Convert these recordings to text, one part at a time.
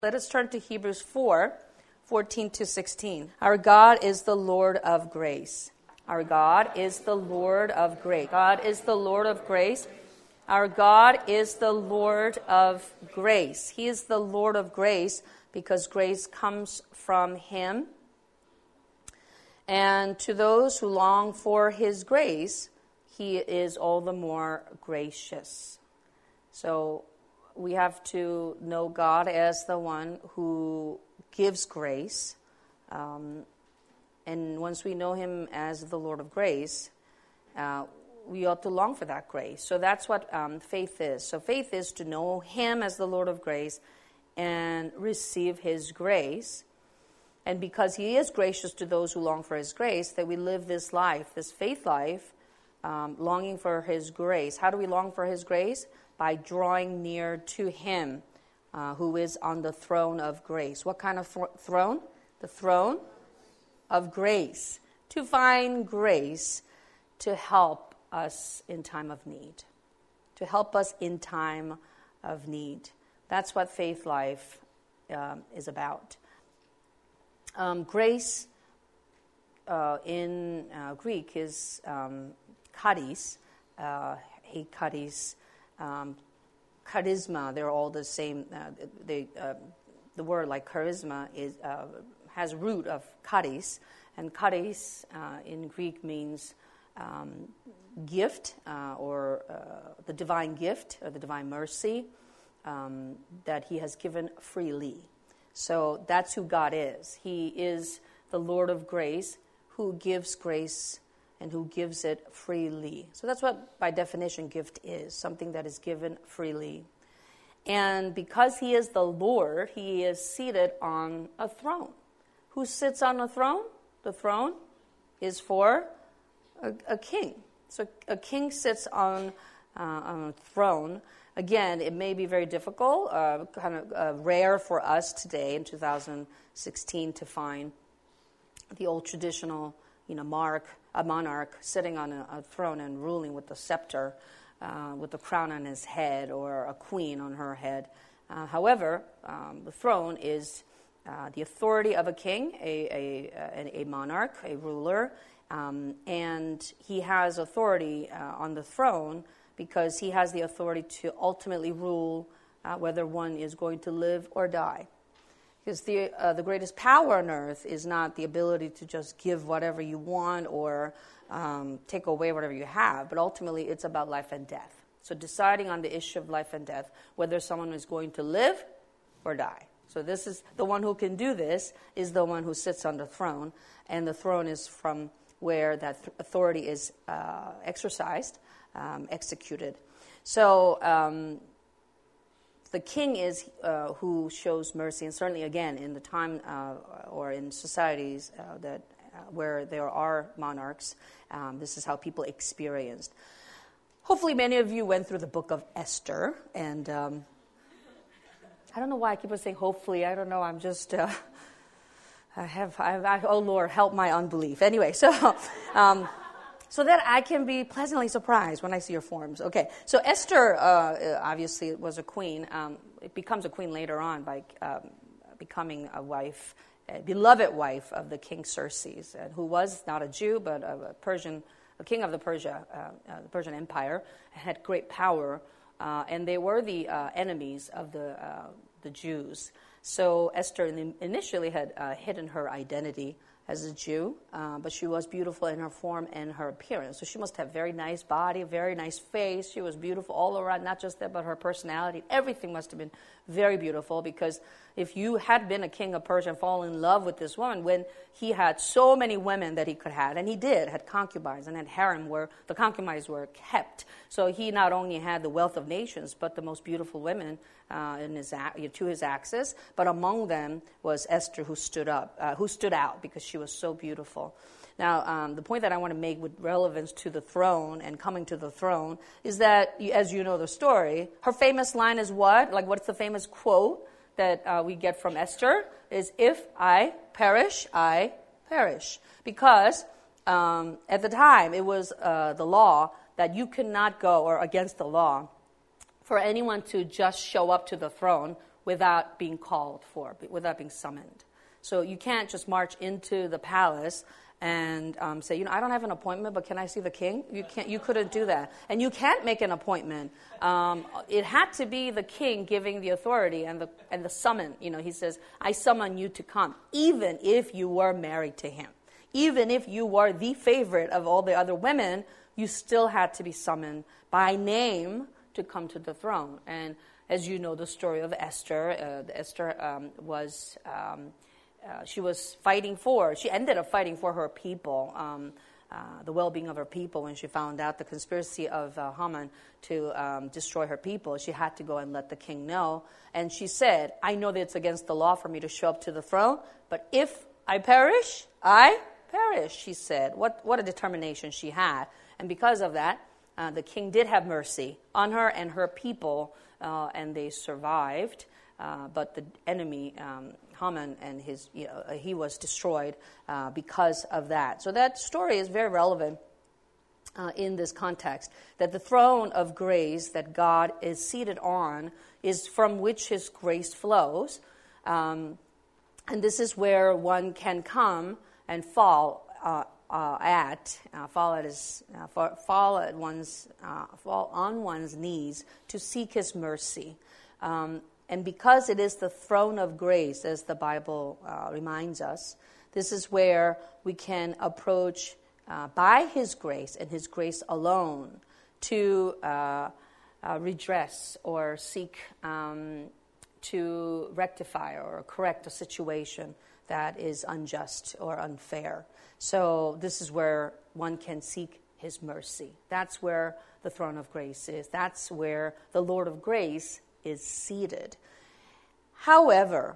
Let us turn to Hebrews 4:14-16. Our God is the Lord of grace. Our God is the Lord of grace. God is the Lord of grace. Our God is the Lord of grace. He is the Lord of grace because grace comes from Him. And to those who long for His grace, He is all the more gracious. So we have to know God as the one who gives grace. And once we know Him as the Lord of grace, we ought to long for that grace. So that's what faith is. So faith is to know Him as the Lord of grace and receive His grace. And because He is gracious to those who long for His grace, that we live this life, this faith life, longing for His grace. How do we long for His grace? By drawing near to Him who is on the throne of grace. What kind of throne? The throne of grace. To find grace to help us in time of need. To help us in time of need. That's what faith life is about. Grace in Greek is charis, charis, charisma. They're all the same. The word like charisma has root of charis, and charis in Greek means gift or the divine gift or the divine mercy that He has given freely. So that's who God is. He is the Lord of grace who gives grace and who gives it freely. So that's what, by definition, gift is, something that is given freely. And because He is the Lord, He is seated on a throne. Who sits on a throne? The throne is for a king. So a king sits on a throne. Again, it may be very difficult, kind of rare for us today in 2016 to find the old traditional, a monarch sitting on a throne and ruling with the scepter, with a crown on his head, or a queen on her head. However, the throne is the authority of a king, a monarch, a ruler, and he has authority on the throne because he has the authority to ultimately rule whether one is going to live or die. Because the greatest power on earth is not the ability to just give whatever you want or take away whatever you have, but ultimately it's about life and death. So deciding on the issue of life and death, whether someone is going to live or die. So this is the one who can do this is the one who sits on the throne, and the throne is from where that authority is exercised, executed. So the king is who shows mercy, and certainly again in the time or in societies that where there are monarchs, this is how people experienced. Hopefully, many of you went through the book of Esther, and I don't know why I keep on saying hopefully. I don't know. I'm just oh Lord, help my unbelief. Anyway, so that I can be pleasantly surprised when I see your forms. Okay, so Esther obviously was a queen. It becomes a queen later on by becoming a wife, a beloved wife of the king Xerxes, who was not a Jew but a king of the Persian Empire, had great power, and they were the enemies of the Jews. So Esther initially had hidden her identity as a Jew, but she was beautiful in her form and her appearance. So she must have very nice body, very nice face. She was beautiful all around, not just that, but her personality. Everything must have been very beautiful, because if you had been a king of Persia and fallen in love with this woman, when he had so many women that he could have, and he had concubines and had harem where the concubines were kept. So he not only had the wealth of nations, but the most beautiful women to his access. But among them was Esther, who stood out because she was so beautiful. Now, the point that I want to make with relevance to the throne and coming to the throne is that, as you know the story, her famous line is what? Like, what's the famous quote that we get from Esther? Is, if I perish, I perish. Because at the time, it was the law that you could not go, or against the law, for anyone to just show up to the throne without being called for, without being summoned. So you can't just march into the palace and say, I don't have an appointment, but can I see the king? You couldn't do that. And you can't make an appointment. It had to be the king giving the authority and the summon. He says, I summon you to come, even if you were married to him. Even if you were the favorite of all the other women, you still had to be summoned by name to come to the throne. And as you know the story of Esther, she ended up fighting for her people, the well-being of her people. When she found out the conspiracy of Haman to destroy her people, she had to go and let the king know. And she said, I know that it's against the law for me to show up to the throne, but if I perish, I perish, she said. What a determination she had. And because of that, the king did have mercy on her and her people, and they survived. But the enemy, Haman, and he was destroyed because of that. So that story is very relevant in this context, that the throne of grace that God is seated on is from which his grace flows. And this is where one can come and fall on one's knees to seek his mercy. And because it is the throne of grace, as the Bible reminds us, this is where we can approach by his grace and his grace alone to redress or seek to rectify or correct a situation that is unjust or unfair. So this is where one can seek his mercy. That's where the throne of grace is. That's where the Lord of grace is seated. However,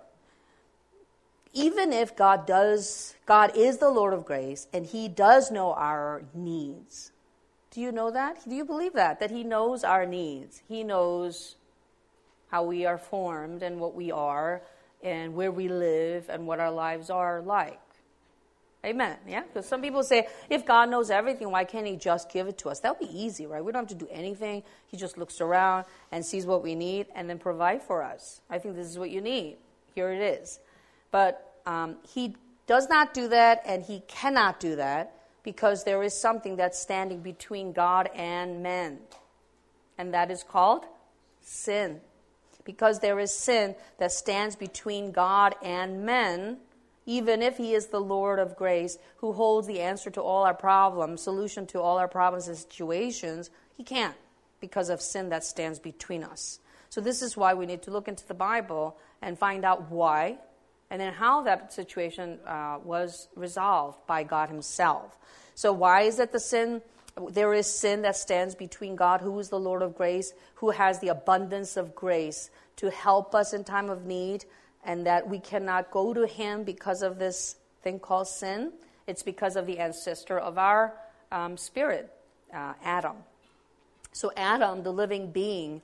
even if God is the Lord of grace and he does know our needs. Do you know that? Do you believe that? That he knows our needs. He knows how we are formed and what we are and where we live and what our lives are like. Amen. Yeah? Because some people say, if God knows everything, why can't he just give it to us? That would be easy, right? We don't have to do anything. He just looks around and sees what we need and then provide for us. I think this is what you need. Here it is. But he does not do that, and he cannot do that because there is something that's standing between God and men. And that is called sin. Because there is sin that stands between God and men, even if he is the Lord of grace who holds the answer to all our problems, solution to all our problems and situations, he can't because of sin that stands between us. So this is why we need to look into the Bible and find out why and then how that situation was resolved by God himself. So why is it there is sin that stands between God, who is the Lord of grace, who has the abundance of grace to help us in time of need, and that we cannot go to him because of this thing called sin? It's because of the ancestor of our spirit, Adam. So Adam, the living being,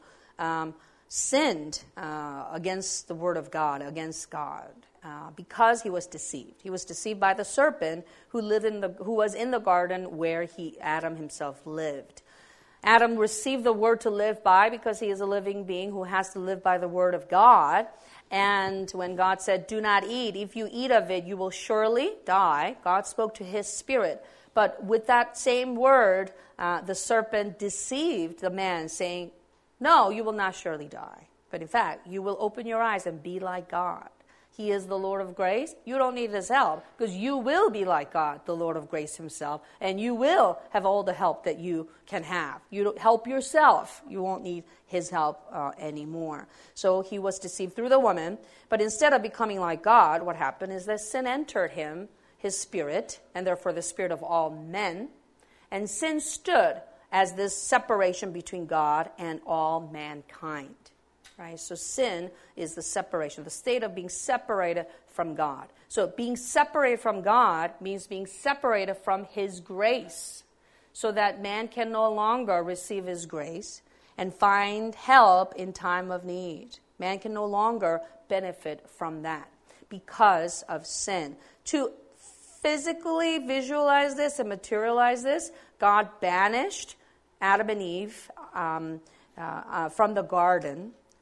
sinned against the word of God, against God, because he was deceived. He was deceived by the serpent who was in the garden where Adam himself lived. Adam received the word to live by because he is a living being who has to live by the word of God. And when God said, do not eat, if you eat of it, you will surely die, God spoke to his spirit. But with that same word, the serpent deceived the man, saying, no, you will not surely die. But in fact, you will open your eyes and be like God. He is the Lord of grace. You don't need his help because you will be like God, the Lord of grace himself, and you will have all the help that you can have. You don't help yourself. You won't need his help anymore. So he was deceived through the woman, but instead of becoming like God, what happened is that sin entered him, his spirit, and therefore the spirit of all men, and sin stood as this separation between God and all mankind. Right? So sin is the separation, the state of being separated from God. So being separated from God means being separated from his grace, so that man can no longer receive his grace and find help in time of need. Man can no longer benefit from that because of sin. To physically visualize this and materialize this, God banished Adam and Eve from the garden.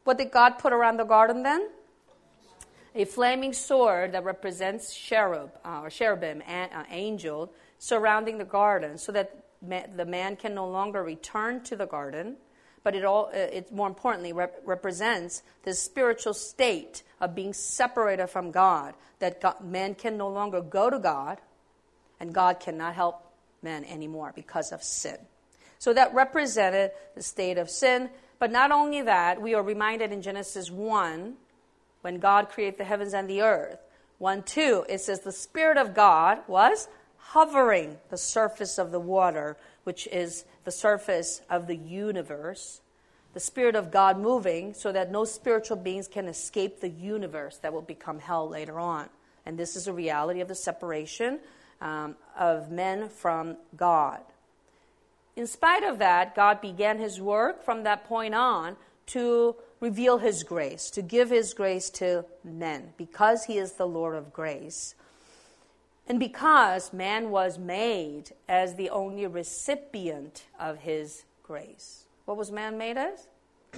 What did God put around the garden then? A flaming sword that represents cherubim, angel, surrounding the garden, so that the man can no longer return to the garden, but it more importantly represents the spiritual state of being separated from God, that man can no longer go to God, and God cannot help man anymore because of sin. So that represented the state of sin. But not only that, we are reminded in Genesis 1, when God created the heavens and the earth, 1:2, it says the Spirit of God was hovering the surface of the water, which is the surface of the universe. The Spirit of God moving so that no spiritual beings can escape the universe that will become hell later on. And this is a reality of the separation of men from God. In spite of that, God began his work from that point on to reveal his grace, to give his grace to men, because he is the Lord of grace. And because man was made as the only recipient of his grace. What was man made as?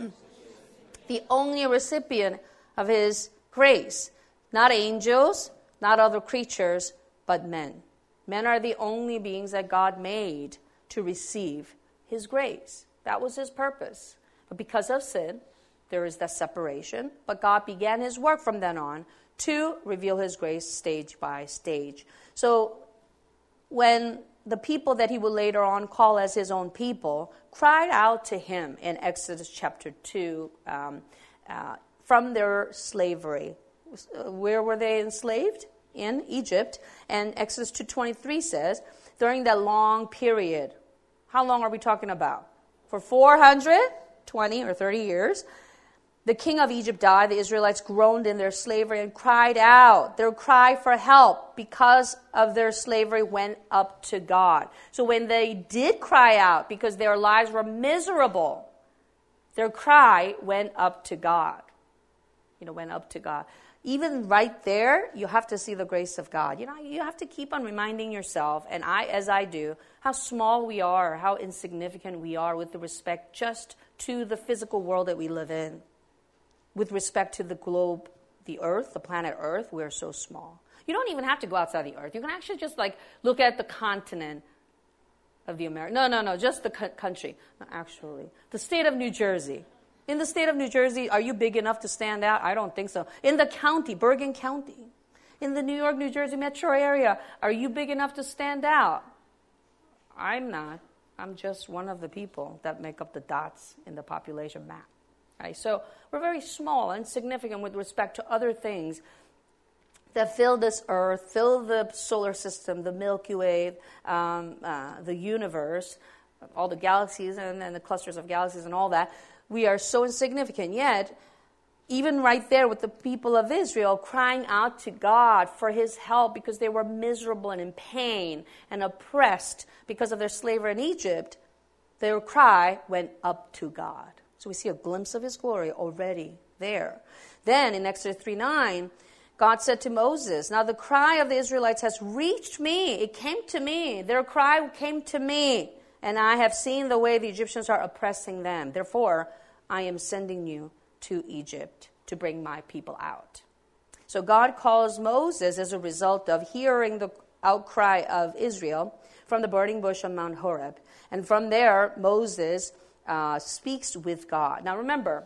The only recipient of his grace. Not angels, not other creatures, but men. Men are the only beings that God made to receive his grace. That was his purpose. But because of sin, there is that separation. But God began his work from then on to reveal his grace stage by stage. So when the people that he would later on call as his own people cried out to him in Exodus chapter 2 from their slavery. Where were they enslaved? In Egypt. And Exodus 2:23 says, during that long period, how long are we talking about? For 420 or 30 years, the king of Egypt died. The Israelites groaned in their slavery and cried out. Their cry for help because of their slavery went up to God. So when they did cry out because their lives were miserable, their cry went up to God. Went up to God. Even right there, you have to see the grace of God. You have to keep on reminding yourself, and as I do, how small we are, how insignificant we are with respect just to the physical world that we live in. With respect to the globe, the earth, the planet Earth, we're so small. You don't even have to go outside the earth. You can actually just look at the continent of the America. No, just the country. No, actually, the state of New Jersey. In the state of New Jersey, are you big enough to stand out? I don't think so. In the county, Bergen County, in the New York, New Jersey metro area, are you big enough to stand out? I'm not. I'm just one of the people that make up the dots in the population map. Right? So we're very small, insignificant with respect to other things that fill this earth, fill the solar system, the Milky Way, the universe, all the galaxies and the clusters of galaxies and all that. We are so insignificant, yet even right there with the people of Israel crying out to God for his help because they were miserable and in pain and oppressed because of their slavery in Egypt, their cry went up to God. So we see a glimpse of his glory already there. Then in Exodus 3:9, God said to Moses, now the cry of the Israelites has reached me. It came to me. Their cry came to me. And I have seen the way the Egyptians are oppressing them. Therefore, I am sending you to Egypt to bring my people out. So God calls Moses as a result of hearing the outcry of Israel from the burning bush on Mount Horeb. And from there, Moses speaks with God. Now remember,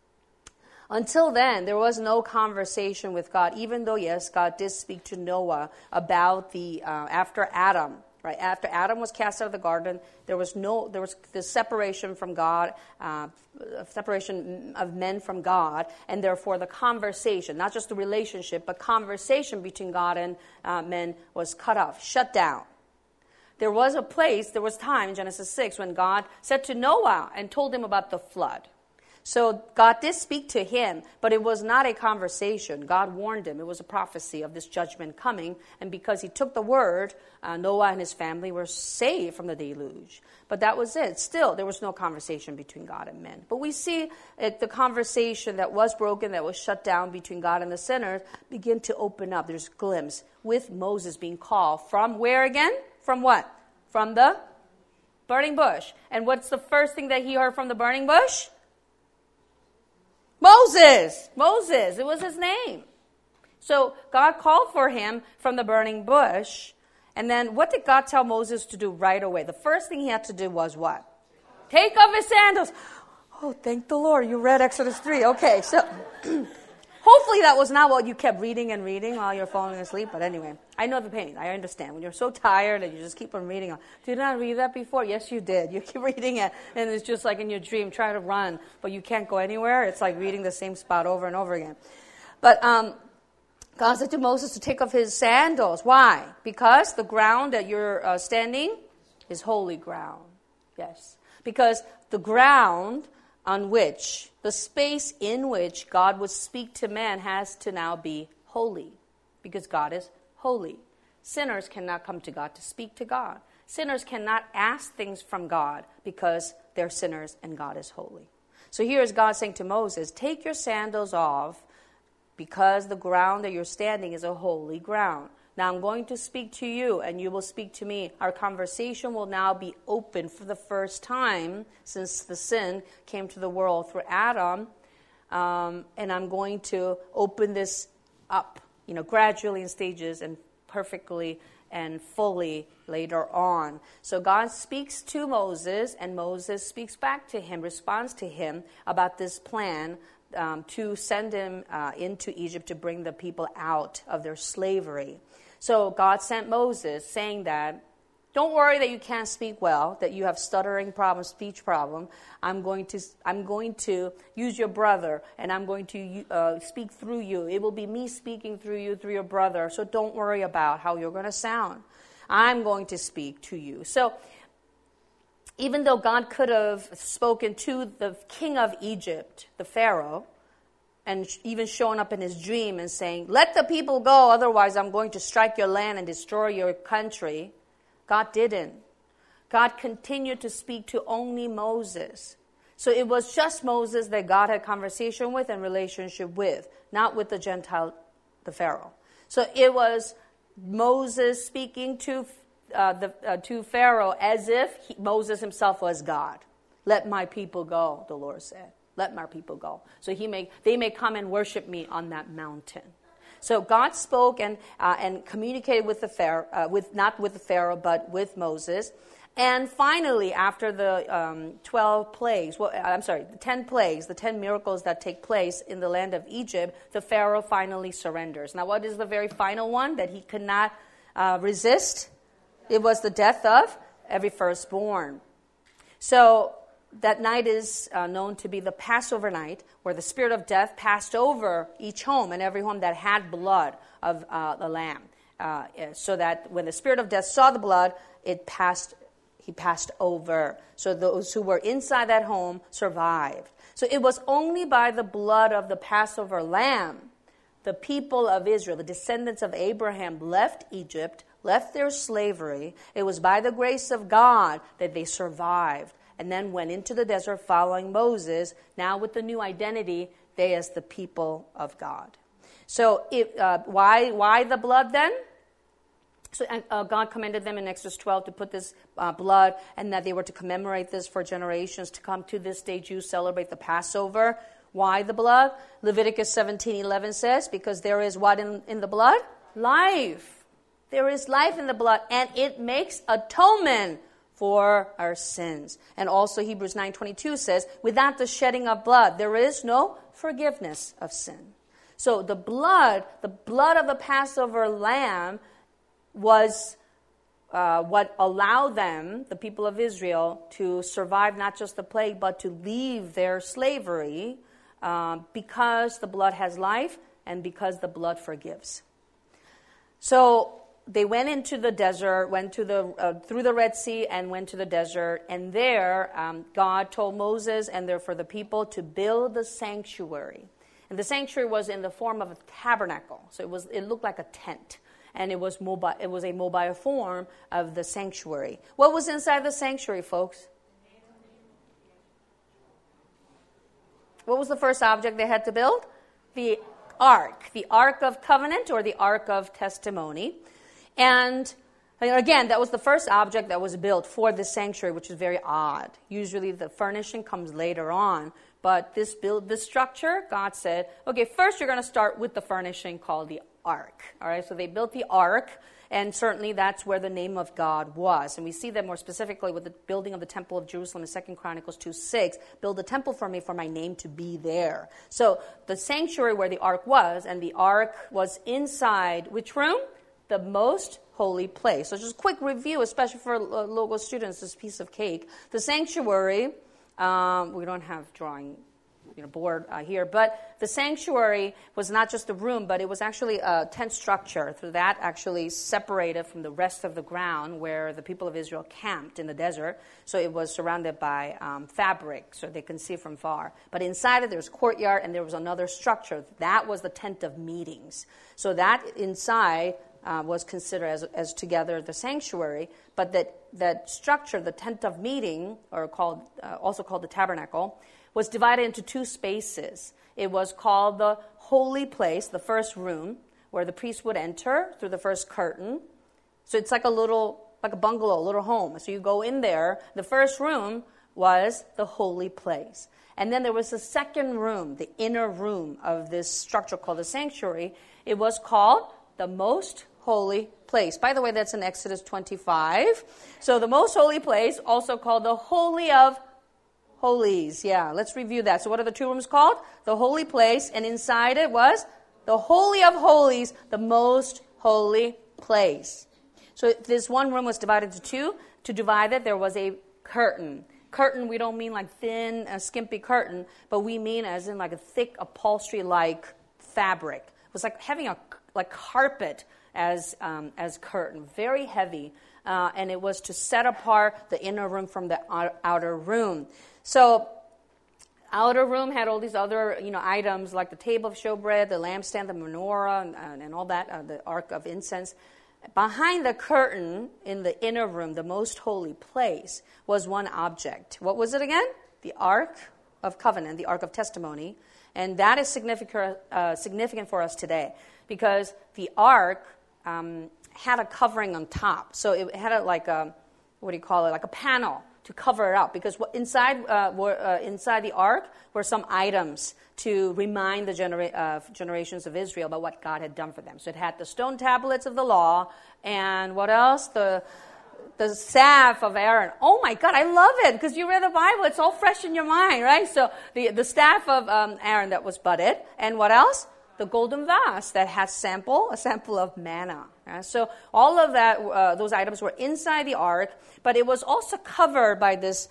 until then, there was no conversation with God, even though, yes, God did speak to Noah about after Adam. Right after Adam was cast out of the garden, there was the separation from God, separation of men from God, and therefore the conversation, not just the relationship, but conversation between God and men was cut off, shut down. There was time in Genesis 6 when God said to Noah and told him about the flood. So God did speak to him, but it was not a conversation. God warned him. It was a prophecy of this judgment coming. And because he took the word, Noah and his family were saved from the deluge. But that was it. Still, there was no conversation between God and men. But we see the conversation that was broken, that was shut down between God and the sinners, begin to open up. There's a glimpse with Moses being called from where again? From what? From the burning bush. And what's the first thing that he heard from the burning bush? Moses. Moses. It was his name. So God called for him from the burning bush. And then what did God tell Moses to do right away? The first thing he had to do was what? Take off his sandals. Oh, thank the Lord. You read Exodus 3. Okay, so hopefully that was not what you kept reading and reading while you're falling asleep. But anyway, I know the pain. I understand. When you're so tired and you just keep on reading. Did I read that before? Yes, you did. You keep reading it. And it's just like in your dream, try to run, but you can't go anywhere. It's like reading the same spot over and over again. But God said to Moses to take off his sandals. Why? Because the ground that you're standing is holy ground. Yes. Because the ground on which, the space in which God would speak to man has to now be holy. Because God is holy. Sinners cannot come to God to speak to God. Sinners cannot ask things from God because they're sinners and God is holy. So here is God saying to Moses, take your sandals off, because the ground that you're standing is a holy ground. Now I'm going to speak to you and you will speak to me. Our conversation will now be open for the first time since the sin came to the world through Adam. And I'm going to open this up, gradually in stages and perfectly and fully later on. So God speaks to Moses and Moses speaks back to him, responds to him about this plan to send him into Egypt to bring the people out of their slavery. So God sent Moses saying that, don't worry that you can't speak well, that you have stuttering problem, speech problem. I'm going to use your brother, and I'm going to speak through you. It will be me speaking through you, through your brother. So don't worry about how you're going to sound. I'm going to speak to you. So even though God could have spoken to the king of Egypt, the Pharaoh, and even showing up in his dream and saying, let the people go, otherwise I'm going to strike your land and destroy your country, God didn't. God continued to speak to only Moses. So it was just Moses that God had conversation with and relationship with, not with the Gentile, the Pharaoh. So it was Moses speaking to Pharaoh as if Moses himself was God. Let my people go, the Lord said. Let my people go. So they may come and worship me on that mountain. So God spoke and communicated with the Pharaoh, not with the Pharaoh, but with Moses. And finally, after the 12 plagues, the 10 plagues, the 10 miracles that take place in the land of Egypt, the Pharaoh finally surrenders. Now, what is the very final one that he could not resist? It was the death of every firstborn. So that night is known to be the Passover night, where the spirit of death passed over each home and every home that had blood of the lamb. So that when the spirit of death saw the blood, he passed over. So those who were inside that home survived. So it was only by the blood of the Passover lamb, the people of Israel, the descendants of Abraham, left Egypt, left their slavery. It was by the grace of God that they survived, and then went into the desert following Moses, now with the new identity, they as the people of God. So why the blood then? So God commanded them in Exodus 12 to put this blood, and that they were to commemorate this for generations to come. To this day, Jews celebrate the Passover. Why the blood? Leviticus 17:11 says, because there is what in the blood? Life. There is life in the blood, and it makes atonement for our sins. And also Hebrews 9:22 says, without the shedding of blood, there is no forgiveness of sin. So the blood of the Passover lamb was what allowed them, the people of Israel, to survive not just the plague, but to leave their slavery because the blood has life and because the blood forgives. So they went into the desert, went to through the Red Sea and went to the desert. And there, God told Moses and for the people to build the sanctuary. And the sanctuary was in the form of a tabernacle. So it looked like a tent. And it was mobile. It was a mobile form of the sanctuary. What was inside the sanctuary, folks? What was the first object they had to build? The Ark of Covenant, or the Ark of Testimony. And again, that was the first object that was built for the sanctuary, which is very odd. Usually the furnishing comes later on But this structure, God said, okay, first you're going to start with the furnishing called the ark. All right, so they built the ark, and certainly that's where the name of God was. And we see that more specifically with the building of the temple of Jerusalem in 2 Chronicles 2:6. Build a temple for me for my name to be there. So the sanctuary where the ark was, and the ark was inside which room? The most holy place. So just a quick review, especially for Logos students, this piece of cake. The sanctuary, we don't have drawing board here, but the sanctuary was not just a room, but it was actually a tent structure. So that actually separated from the rest of the ground where the people of Israel camped in the desert. So it was surrounded by fabric, so they can see from far. But inside it, there was a courtyard, and there was another structure. That was the tent of meetings. So that inside was considered as together the sanctuary, but that structure, the tent of meeting, or also called the tabernacle, was divided into two spaces. It was called the holy place, the first room, where the priest would enter through the first curtain. So it's like a bungalow, a little home. So you go in there. The first room was the holy place. And then there was a second room, the inner room of this structure called the sanctuary. It was called the most holy place. By the way, that's in Exodus 25. So the most holy place, also called the Holy of Holies. Yeah, let's review that. So what are the two rooms called? The holy place, and inside it was the Holy of Holies, the most holy place. So this one room was divided into two. To divide it, there was a curtain. Curtain, we don't mean like thin, skimpy curtain, but we mean as in like a thick upholstery-like fabric. It was like having a carpet as curtain, very heavy, and it was to set apart the inner room from the outer room. So, outer room had all these other, items like the table of showbread, the lampstand, the menorah, and all that, the ark of incense. Behind the curtain in the inner room, the most holy place, was one object. What was it again? The Ark of Covenant, the Ark of Testimony. And that is significant for us today because the Ark had a covering on top. So it had like a panel to cover it up, because inside the ark were some items to remind the generations of Israel about what God had done for them. So it had the stone tablets of the law, and what else? The staff of Aaron. Oh my God, I love it, because you read the Bible, it's all fresh in your mind, right? So the staff of Aaron that was budded, and what else? The golden vase that has a sample of manna. So all of that, those items were inside the ark, but it was also covered by this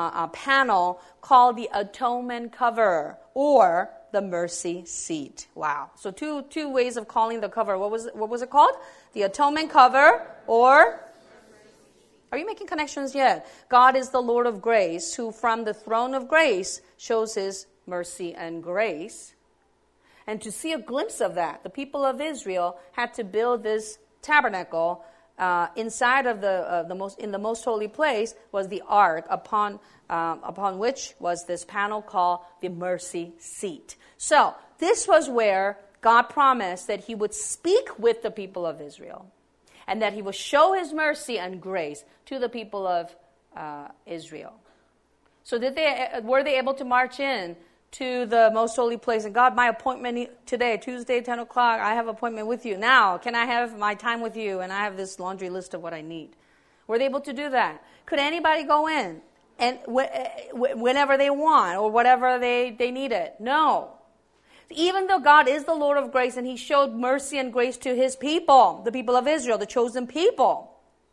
panel called the atonement cover, or the mercy seat. Wow! So two ways of calling the cover. What was it called? The atonement cover, or are you making connections yet? God is the Lord of grace, who from the throne of grace shows His mercy and grace. And to see a glimpse of that, the people of Israel had to build this tabernacle. Inside of the most holy place was the ark, upon which was this panel called the mercy seat. So this was where God promised that He would speak with the people of Israel, and that He would show His mercy and grace to the people of Israel. So were they able to march in to the most holy place? And God, my appointment today, Tuesday, 10 o'clock, I have an appointment with you. Now, can I have my time with you? And I have this laundry list of what I need. Were they able to do that? Could anybody go in and whenever they want or whatever they needed? No. Even though God is the Lord of grace and He showed mercy and grace to His people, the people of Israel, the chosen people,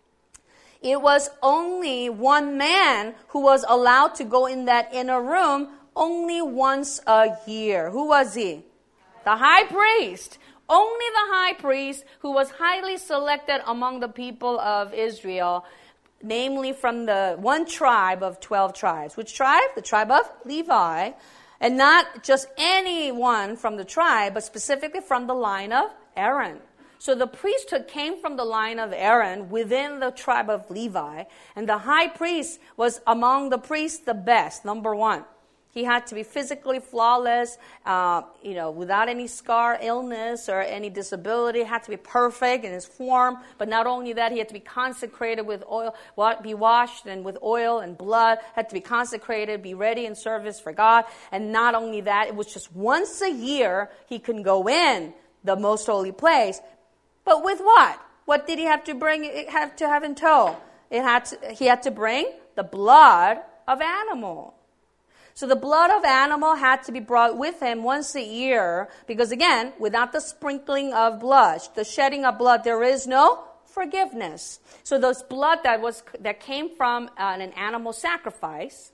it was only one man who was allowed to go in that inner room only once a year. Who was he? The high priest. Only the high priest, who was highly selected among the people of Israel, namely from the one tribe of 12 tribes. Which tribe? The tribe of Levi. And not just anyone from the tribe, but specifically from the line of Aaron. So the priesthood came from the line of Aaron within the tribe of Levi. And the high priest was among the priests the best, number one. He had to be physically flawless, without any scar, illness, or any disability. He had to be perfect in his form. But not only that, he had to be consecrated with oil, be washed and with oil and blood, had to be consecrated, be ready in service for God. And not only that, it was just once a year he can go in the most holy place. But with what? What did he have to have in tow? He had to bring the blood of animal. So the blood of animal had to be brought with him once a year because, again, without the sprinkling of blood, the shedding of blood, there is no forgiveness. So those blood that came from an animal sacrifice,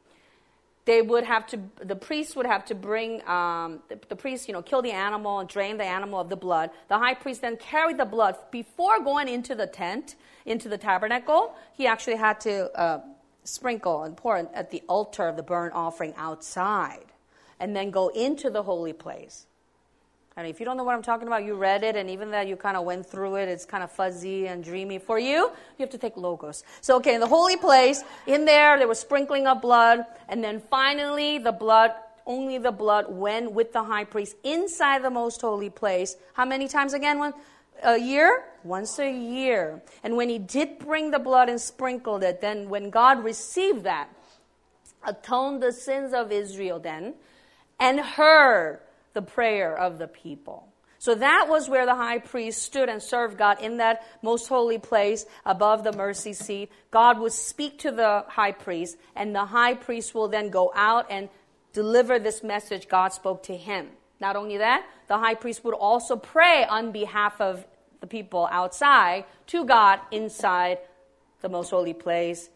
the priest would have to bring, the priest, kill the animal and drain the animal of the blood. The high priest then carried the blood before going into the tent, into the tabernacle. He actually had to sprinkle and pour at the altar of the burnt offering outside and then go into the holy place. And if you don't know what I'm talking about, you read it, and even that you kind of went through it, it's kind of fuzzy and dreamy for you. You have to take Logos. So, in the holy place, in there was sprinkling of blood, and then finally only the blood went with the high priest inside the most holy place. How many times again? A year? Once a year. And when he did bring the blood and sprinkled it, then when God received that, atoned the sins of Israel then, and heard the prayer of the people. So that was where the high priest stood and served God in that most holy place above the mercy seat. God would speak to the high priest, and the high priest will then go out and deliver this message God spoke to him. Not only that, the high priest would also pray on behalf of the people outside to God inside the most holy place,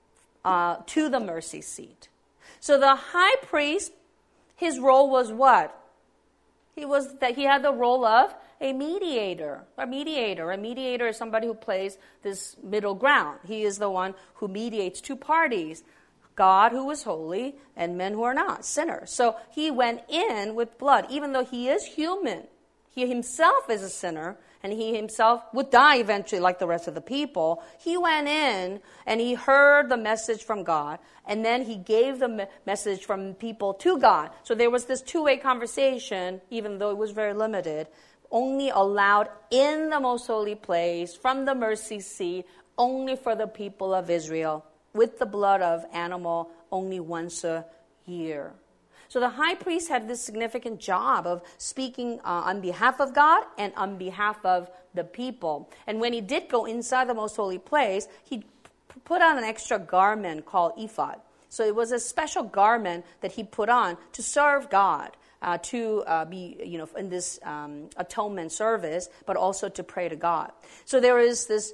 to the mercy seat. So the high priest, his role was what? He had the role of a mediator. A mediator is somebody who plays this middle ground. He is the one who mediates two parties, God who is holy and men who are not, sinners. So he went in with blood, even though he is human. He himself is a sinner, and he himself would die eventually like the rest of the people. He went in and he heard the message from God, and then he gave the message from people to God. So there was this two-way conversation, even though it was very limited, only allowed in the most holy place, from the mercy seat, only for the people of Israel, with the blood of animal only once a year. So the high priest had this significant job of speaking on behalf of God and on behalf of the people. And when he did go inside the most holy place, he put on an extra garment called ephod. So it was a special garment that he put on to serve God, to be, in this atonement service, but also to pray to God. So there is this...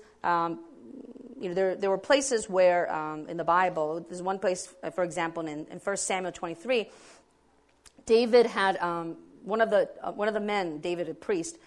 there were places where in the Bible, there's one place, for example, in 1 Samuel 23, David had one of the men, David, a priest,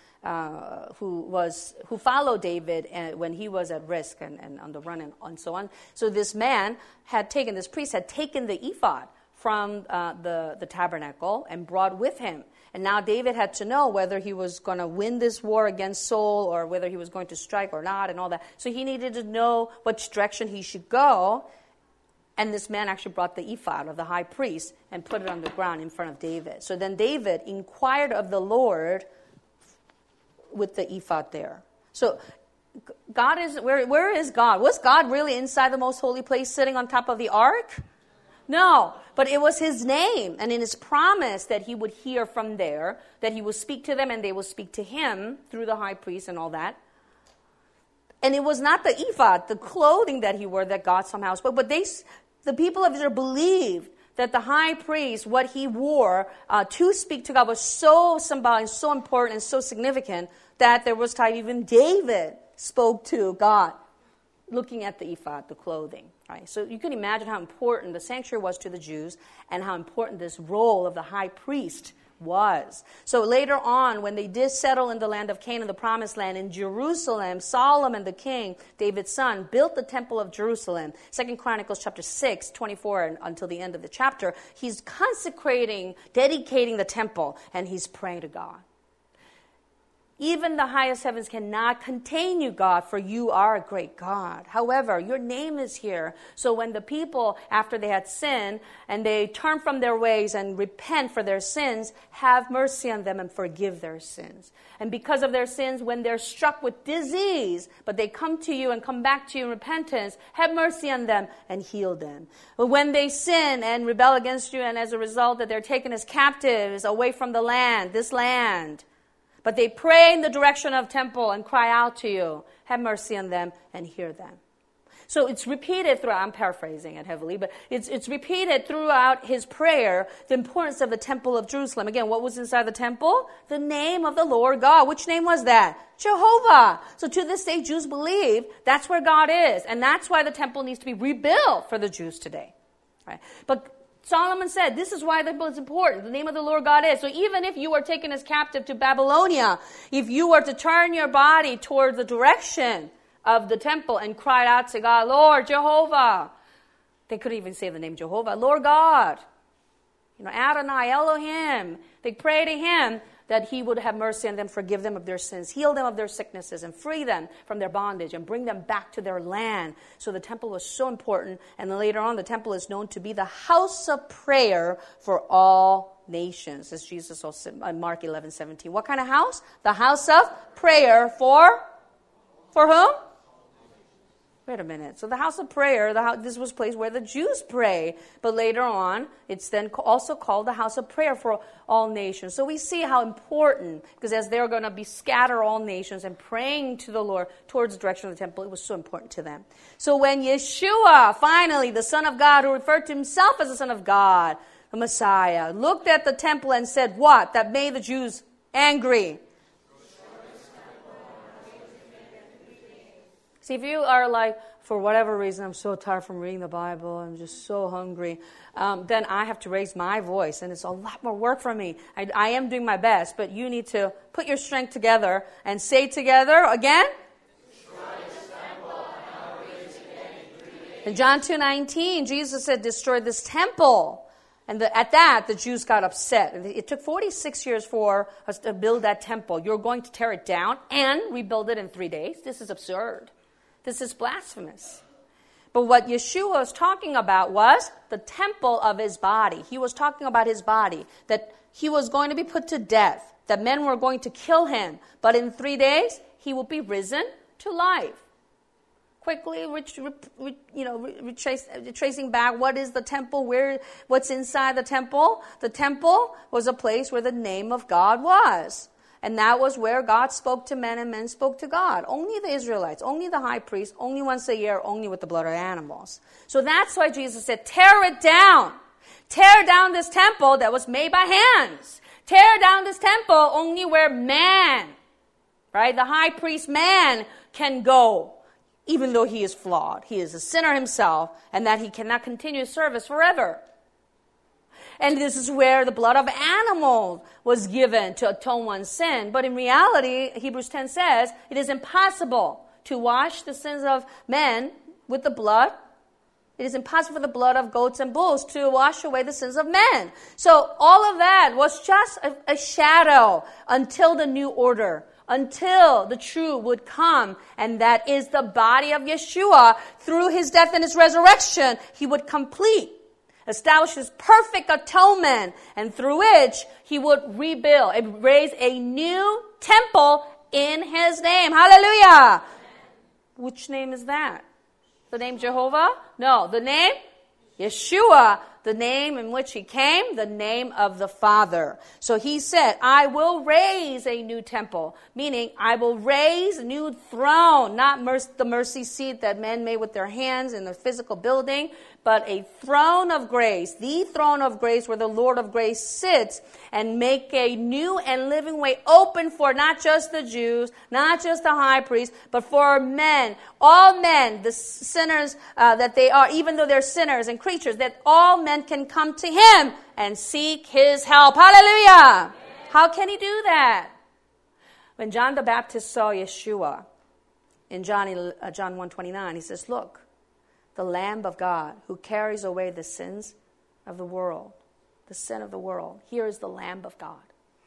who followed David when he was at risk and on the run and so on. So this priest had taken the ephod from the tabernacle and brought with him. And now David had to know whether he was going to win this war against Saul or whether he was going to strike or not and all that. So he needed to know which direction he should go. And this man actually brought the ephod of the high priest and put it on the ground in front of David. So then David inquired of the Lord with the ephod there. So God is, where is God? Was God really inside the most holy place sitting on top of the ark? No, but it was his name and in his promise that he would hear from there, that he would speak to them and they would speak to him through the high priest and all that. And it was not the ephod, the clothing that he wore, that God somehow spoke, but the people of Israel believed that the high priest, what he wore to speak to God was so symbolic, so important, and so significant that there was time even David spoke to God looking at the ephod, the clothing. Right? So you can imagine how important the sanctuary was to the Jews and how important this role of the high priest was. So later on, when they did settle in the land of Canaan, the promised land, in Jerusalem, Solomon the king, David's son, built the temple of Jerusalem. 2 Chronicles chapter 6, 24, and until the end of the chapter, he's consecrating, dedicating the temple, and he's praying to God. Even the highest heavens cannot contain you, God, for you are a great God. However, your name is here. So when the people, after they had sinned, and they turn from their ways and repent for their sins, have mercy on them and forgive their sins. And because of their sins, when they're struck with disease, but they come to you and come back to you in repentance, have mercy on them and heal them. But when they sin and rebel against you, and as a result that they're taken as captives away from the land, this land, but they pray in the direction of temple and cry out to you, have mercy on them and hear them. So it's repeated throughout, I'm paraphrasing it heavily, but it's repeated throughout his prayer, the importance of the temple of Jerusalem. Again, what was inside the temple? The name of the Lord God. Which name was that? Jehovah. So to this day, Jews believe that's where God is. And that's why the temple needs to be rebuilt for the Jews today. Right? But Solomon said, this is why the temple is important. The name of the Lord God is. So even if you were taken as captive to Babylonia, if you were to turn your body towards the direction of the temple and cried out to God, Lord, Jehovah. They couldn't even say the name Jehovah. Lord God. Adonai, Elohim. They pray to him that he would have mercy on them, forgive them of their sins, heal them of their sicknesses, and free them from their bondage, and bring them back to their land. So the temple was so important. And then later on, the temple is known to be the house of prayer for all nations, as Jesus also said in Mark 11:17. What kind of house? The house of prayer for whom? Wait a minute. So the house of prayer, this was a place where the Jews pray. But later on, it's then also called the house of prayer for all nations. So we see how important, because as they're going to be scatter all nations and praying to the Lord towards the direction of the temple, it was so important to them. So when Yeshua, finally, the Son of God, who referred to himself as the Son of God, the Messiah, looked at the temple and said, what? That made the Jews angry. See, if you are like, for whatever reason, I'm so tired from reading the Bible, I'm just so hungry, then I have to raise my voice, and it's a lot more work for me. I am doing my best, but you need to put your strength together and say together again. In John 2:19, Jesus said, destroy this temple. And at that, the Jews got upset. It took 46 years for us to build that temple. You're going to tear it down and rebuild it in 3 days? This is absurd. This is blasphemous. But what Yeshua was talking about was the temple of his body. He was talking about his body, that he was going to be put to death, that men were going to kill him. But in 3 days, he will be risen to life. Quickly, tracing back, what is the temple? What's inside the temple? The temple was a place where the name of God was. And that was where God spoke to men and men spoke to God. Only the Israelites, only the high priest, only once a year, only with the blood of animals. So that's why Jesus said, tear it down. Tear down this temple that was made by hands. Tear down this temple only where man, right, the high priest man can go, even though he is flawed. He is a sinner himself, and that he cannot continue his service forever. And this is where the blood of animals was given to atone one's sin. But in reality, Hebrews 10 says, it is impossible to wash the sins of men with the blood. It is impossible for the blood of goats and bulls to wash away the sins of men. So all of that was just a shadow until the new order, until the true would come, and that is the body of Yeshua. Through his death and his resurrection, he would complete, establish his perfect atonement, and through which he would rebuild and raise a new temple in his name. Hallelujah! Which name is that? The name Jehovah? No, the name Yeshua, the name in which he came, the name of the Father. So he said, I will raise a new temple, meaning I will raise a new throne, not the mercy seat that men made with their hands in the physical building, but a throne of grace, the throne of grace where the Lord of grace sits, and make a new and living way open for not just the Jews, not just the high priest, but for men, all men, the sinners that they are, even though they're sinners and creatures, that all men can come to him and seek his help. Hallelujah! Amen. How can he do that? When John the Baptist saw Yeshua in John 1:29, he says, look, the Lamb of God who carries away the sins of the world, the sin of the world. Here is the Lamb of God.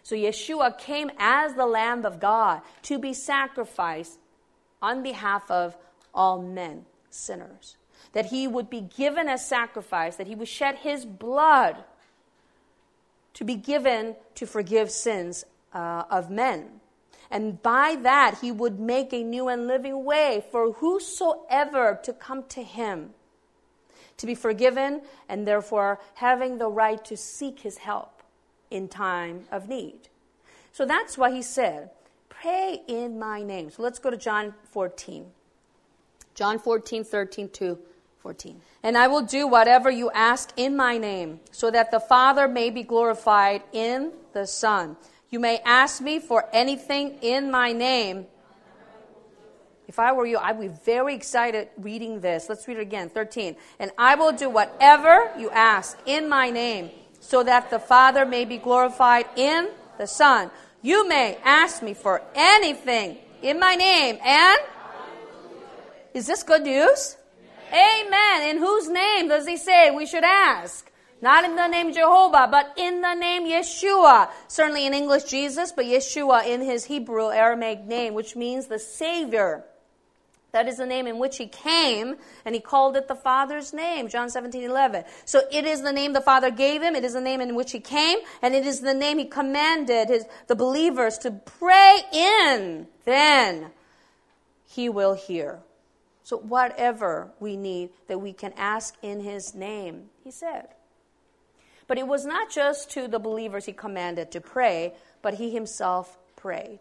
So Yeshua came as the Lamb of God to be sacrificed on behalf of all men, sinners. That he would be given as sacrifice, that he would shed his blood to be given to forgive sins of men. And by that, he would make a new and living way for whosoever to come to him, to be forgiven, and therefore having the right to seek his help in time of need. So that's why he said, pray in my name. So let's go to John 14. John 14, 13 to 14. And I will do whatever you ask in my name, so that the Father may be glorified in the Son. You may ask me for anything in my name. If I were you, I'd be very excited reading this. Let's read it again, 13. And I will do whatever you ask in my name, so that the Father may be glorified in the Son. You may ask me for anything in my name. And is this good news? Amen. In whose name does he say we should ask? Not in the name Jehovah, but in the name Yeshua. Certainly in English, Jesus, but Yeshua in his Hebrew Aramaic name, which means the Savior. That is the name in which he came, and he called it the Father's name, John 17:11. So it is the name the Father gave him, it is the name in which he came, and it is the name he commanded the believers to pray in. Then he will hear. So whatever we need that we can ask in his name, he said. But it was not just to the believers he commanded to pray, but he himself prayed.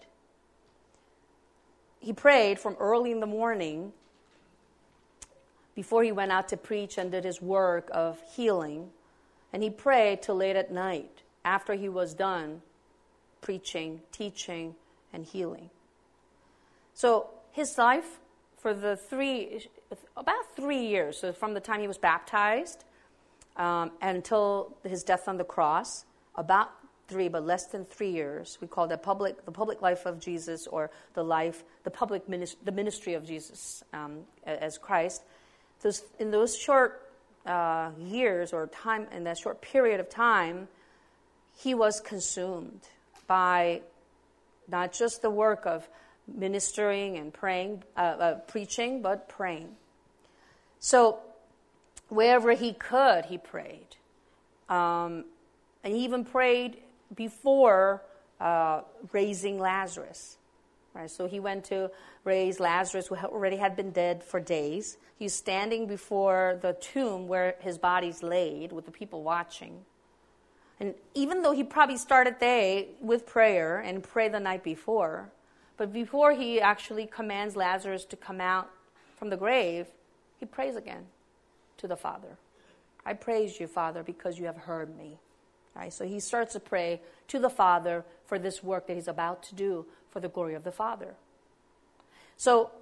He prayed from early in the morning before he went out to preach and did his work of healing. And he prayed till late at night after he was done preaching, teaching, and healing. So his life for about 3 years, so from the time he was baptized until his death on the cross, about 3, but less than 3 years. We call that the public life of Jesus, or the ministry of Jesus as Christ. In those short years or time, in that short period of time, he was consumed by not just the work of ministering and praying, preaching, but praying. So wherever he could, he prayed. And he even prayed before raising Lazarus. Right? So he went to raise Lazarus, who already had been dead for days. He's standing before the tomb where his body's laid, with the people watching. And even though he probably started there with prayer and prayed the night before, but before he actually commands Lazarus to come out from the grave, he prays again to the Father. I praise you, Father, because you have heard me. Right? So he starts to pray to the Father for this work that he's about to do for the glory of the Father. So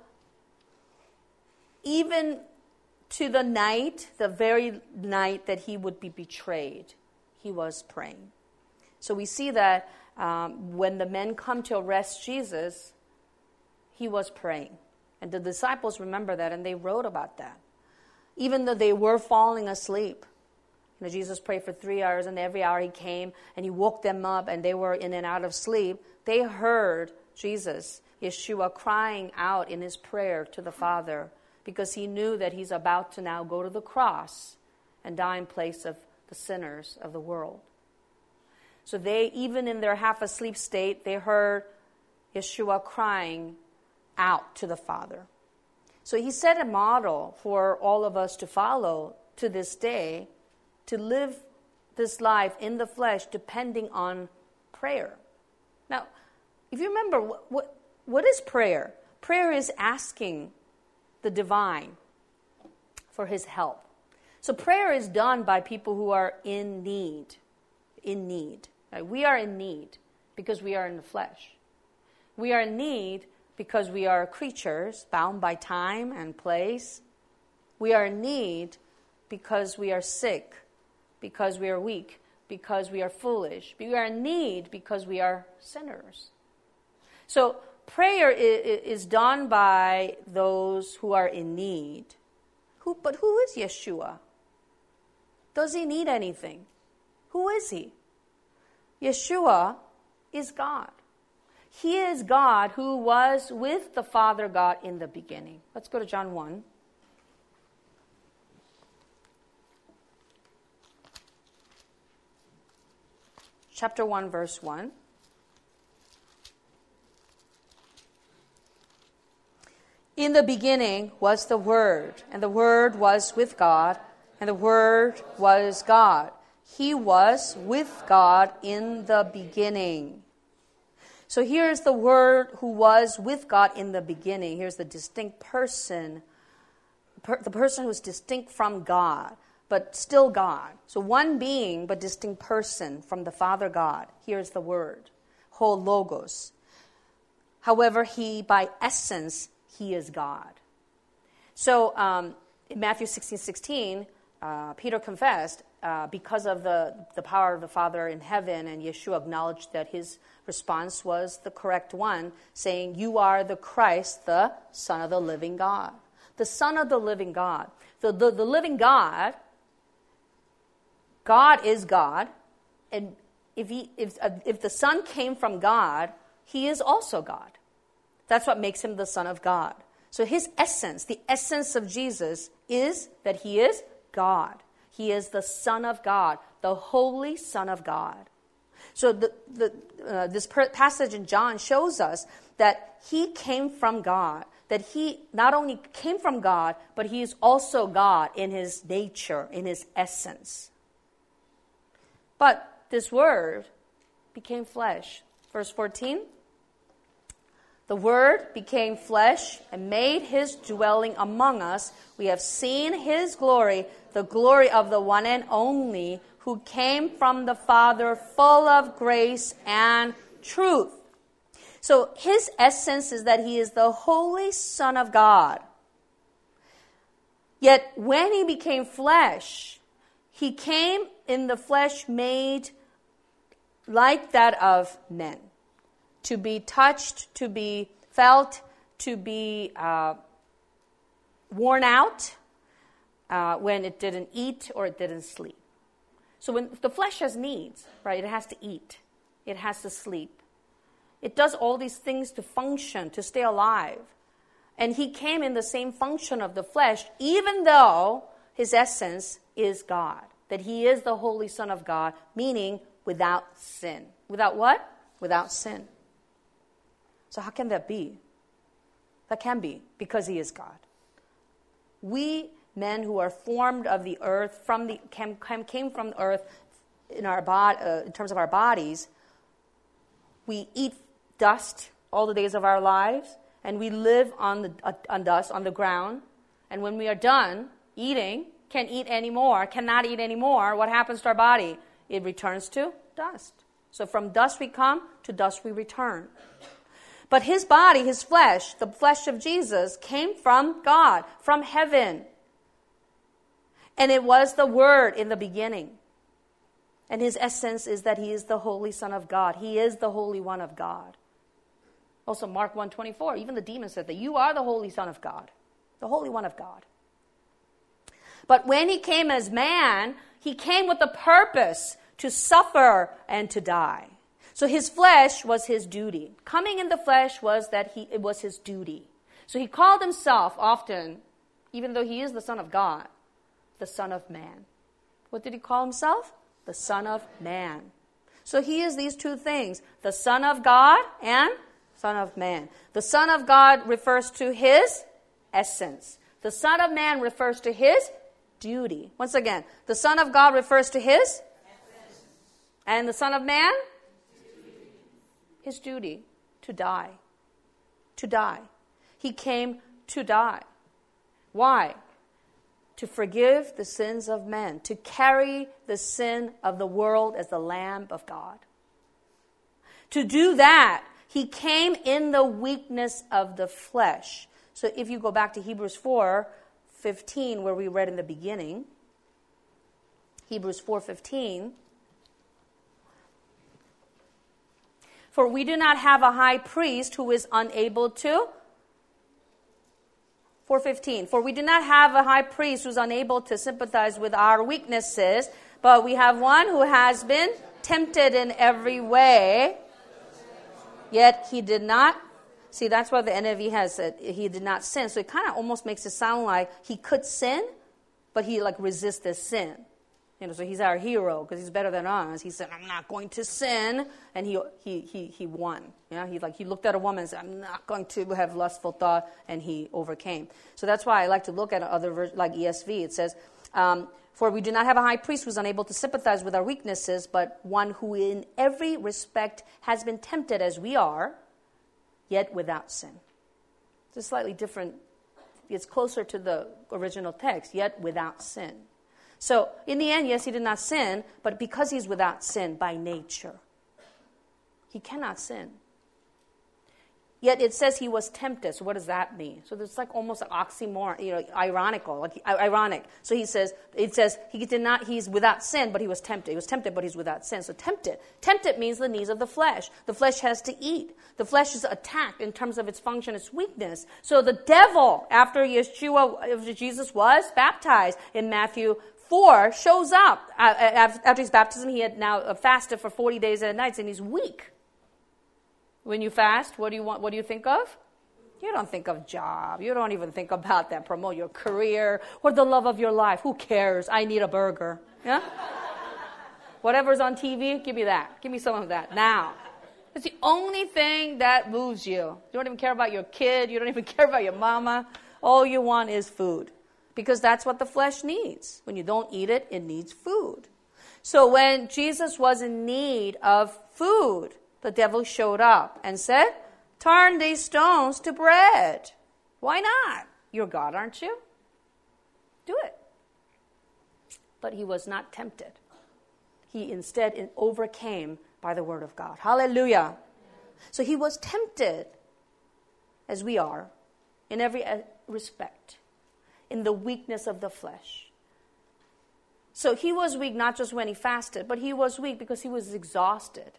even to the night, the very night that he would be betrayed, he was praying. So we see that when the men come to arrest Jesus, he was praying. And the disciples remember that, and they wrote about that. Even though they were falling asleep. Jesus prayed for 3 hours, and every hour he came, and he woke them up, and they were in and out of sleep. They heard Jesus, Yeshua, crying out in his prayer to the Father, because he knew that he's about to now go to the cross and die in place of the sinners of the world. So they, even in their half-asleep state, they heard Yeshua crying out to the Father. So he set a model for all of us to follow to this day, to live this life in the flesh depending on prayer. Now, if you remember, what is prayer? Prayer is asking the divine for his help. So prayer is done by people who are in need. In need. Right? We are in need because we are in the flesh. We are in need because we are creatures bound by time and place. We are in need because we are sick, because we are weak, because we are foolish. We are in need because we are sinners. So prayer is done by those who are in need. But who is Yeshua? Does he need anything? Who is he? Yeshua is God. He is God who was with the Father God in the beginning. Let's go to John 1. Chapter 1, verse 1. In the beginning was the Word, and the Word was with God, and the Word was God. He was with God in the beginning. So here's the Word who was with God in the beginning. Here's the distinct person, the person who's distinct from God, but still God. So one being, but distinct person from the Father God. Here's the Word, ho logos. However, he, by essence, he is God. So in Matthew 16:16, Peter confessed because of the power of the Father in heaven, and Yeshua acknowledged that his response was the correct one, saying, "You are the Christ, the Son of the living God." The Son of the living God. The living God, God is God, and if the Son came from God, he is also God. That's what makes him the Son of God. So his essence, the essence of Jesus, is that he is God. He is the Son of God, the Holy Son of God. So this passage in John shows us that he came from God, that he not only came from God, but he is also God in his nature, in his essence. But this Word became flesh. Verse 14. The Word became flesh and made his dwelling among us. We have seen his glory, the glory of the one and only, who came from the Father, full of grace and truth. So his essence is that he is the Holy Son of God. Yet when he became flesh, he came in the flesh made like that of men, to be touched, to be felt, to be worn out when it didn't eat or it didn't sleep. So when the flesh has needs, right? It has to eat. It has to sleep. It does all these things to function, to stay alive. And he came in the same function of the flesh, even though his essence is God. That he is the Holy Son of God, meaning without sin. Without what? Without sin. So how can that be? That can be because he is God. We men who are formed of the earth, came from the earth in terms of our bodies, we eat dust all the days of our lives, and we live on dust, on the ground. And when we are done eating, can't eat anymore, cannot eat anymore, what happens to our body? It returns to dust. So from dust we come, to dust we return. But his body, his flesh, the flesh of Jesus, came from God, from heaven. And it was the Word in the beginning. And his essence is that he is the Holy Son of God. He is the Holy One of God. Also, Mark 1:24, even the demon said that you are the Holy Son of God, the Holy One of God. But when he came as man, he came with a purpose to suffer and to die. So his flesh was his duty. Coming in the flesh was it was his duty. So he called himself often, even though he is the Son of God, the Son of Man. What did he call himself? The Son of Man. So he is these two things, the Son of God and Son of Man. The Son of God refers to his essence. The Son of Man refers to his duty. Once again, the Son of God refers to his essence. And the Son of Man? His duty, to die. To die. He came to die. Why? To forgive the sins of men, to carry the sin of the world as the Lamb of God. To do that, he came in the weakness of the flesh. So if you go back to Hebrews 4:15, where we read in the beginning, Hebrews 4:15, for we do not have a high priest who is unable to 4:15. For we do not have a high priest who's unable to sympathize with our weaknesses, but we have one who has been tempted in every way, Yet he did not. See, that's why the NIV has said he did not sin. So it kind of almost makes it sound like he could sin, but he like resisted sin. So he's our hero because he's better than us. He said, I'm not going to sin. And he won. He looked at a woman and said, I'm not going to have lustful thought. And he overcame. So that's why I like to look at other versions like ESV. It says, for we do not have a high priest who's unable to sympathize with our weaknesses, but one who in every respect has been tempted as we are, yet without sin. It's a slightly different, it's closer to the original text, yet without sin. So, in the end, yes, he did not sin, but because he's without sin by nature, he cannot sin. Yet it says he was tempted. So what does that mean? So it's like almost an oxymoron, ironic. So it says he did not, he's without sin, but he was tempted. He was tempted, but he's without sin. So tempted. Tempted means the needs of the flesh. The flesh has to eat. The flesh is attacked in terms of its function, its weakness. So the devil, after Jesus was baptized in Matthew 4, shows up. After his baptism, he had now fasted for 40 days and nights, and he's weak. When you fast, what do you want? What do you think of? You don't think of job. You don't even think about that. Promote your career or the love of your life. Who cares? I need a burger. Yeah? Whatever's on TV, give me that. Give me some of that now. It's the only thing that moves you. You don't even care about your kid. You don't even care about your mama. All you want is food. Because that's what the flesh needs. When you don't eat it, it needs food. So when Jesus was in need of food, the devil showed up and said, turn these stones to bread. Why not? You're God, aren't you? Do it. But he was not tempted. He instead overcame by the word of God. Hallelujah. So he was tempted, as we are, in every respect, in the weakness of the flesh. So he was weak not just when he fasted, but he was weak because he was exhausted.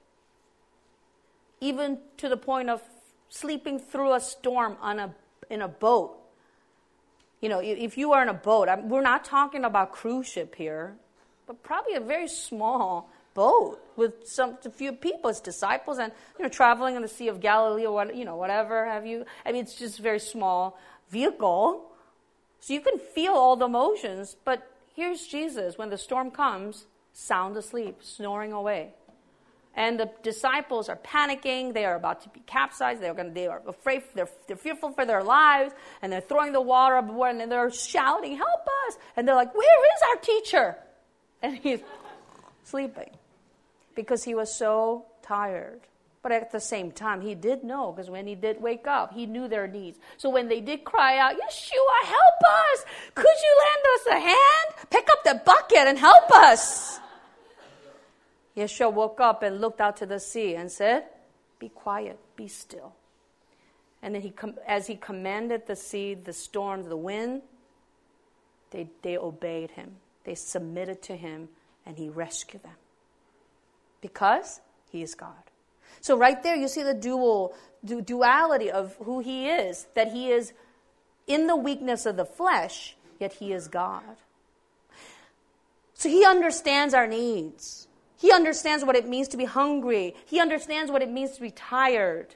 Even to the point of sleeping through a storm in a boat. If you are in a boat, we're not talking about cruise ship here, but probably a very small boat with a few people, his disciples, and traveling in the Sea of Galilee or whatever have you. It's just a very small vehicle, so you can feel all the emotions. But here's Jesus when the storm comes, sound asleep, snoring away. And the disciples are panicking. They are about to be capsized. They are afraid. They're fearful for their lives. And they're throwing the water overboard. And they're shouting, help us. And they're like, where is our teacher? And he's sleeping. Because he was so tired. But at the same time, he did know. Because when he did wake up, he knew their needs. So when they did cry out, Yeshua, help us. Could you lend us a hand? Pick up the bucket and help us. Yeshua woke up and looked out to the sea and said, be quiet, be still. And then as he commanded the sea, the storms, the wind, they obeyed him. They submitted to him, and he rescued them. Because he is God. So right there you see the duality of who he is, that he is in the weakness of the flesh, yet he is God. So he understands our needs. He understands what it means to be hungry. He understands what it means to be tired.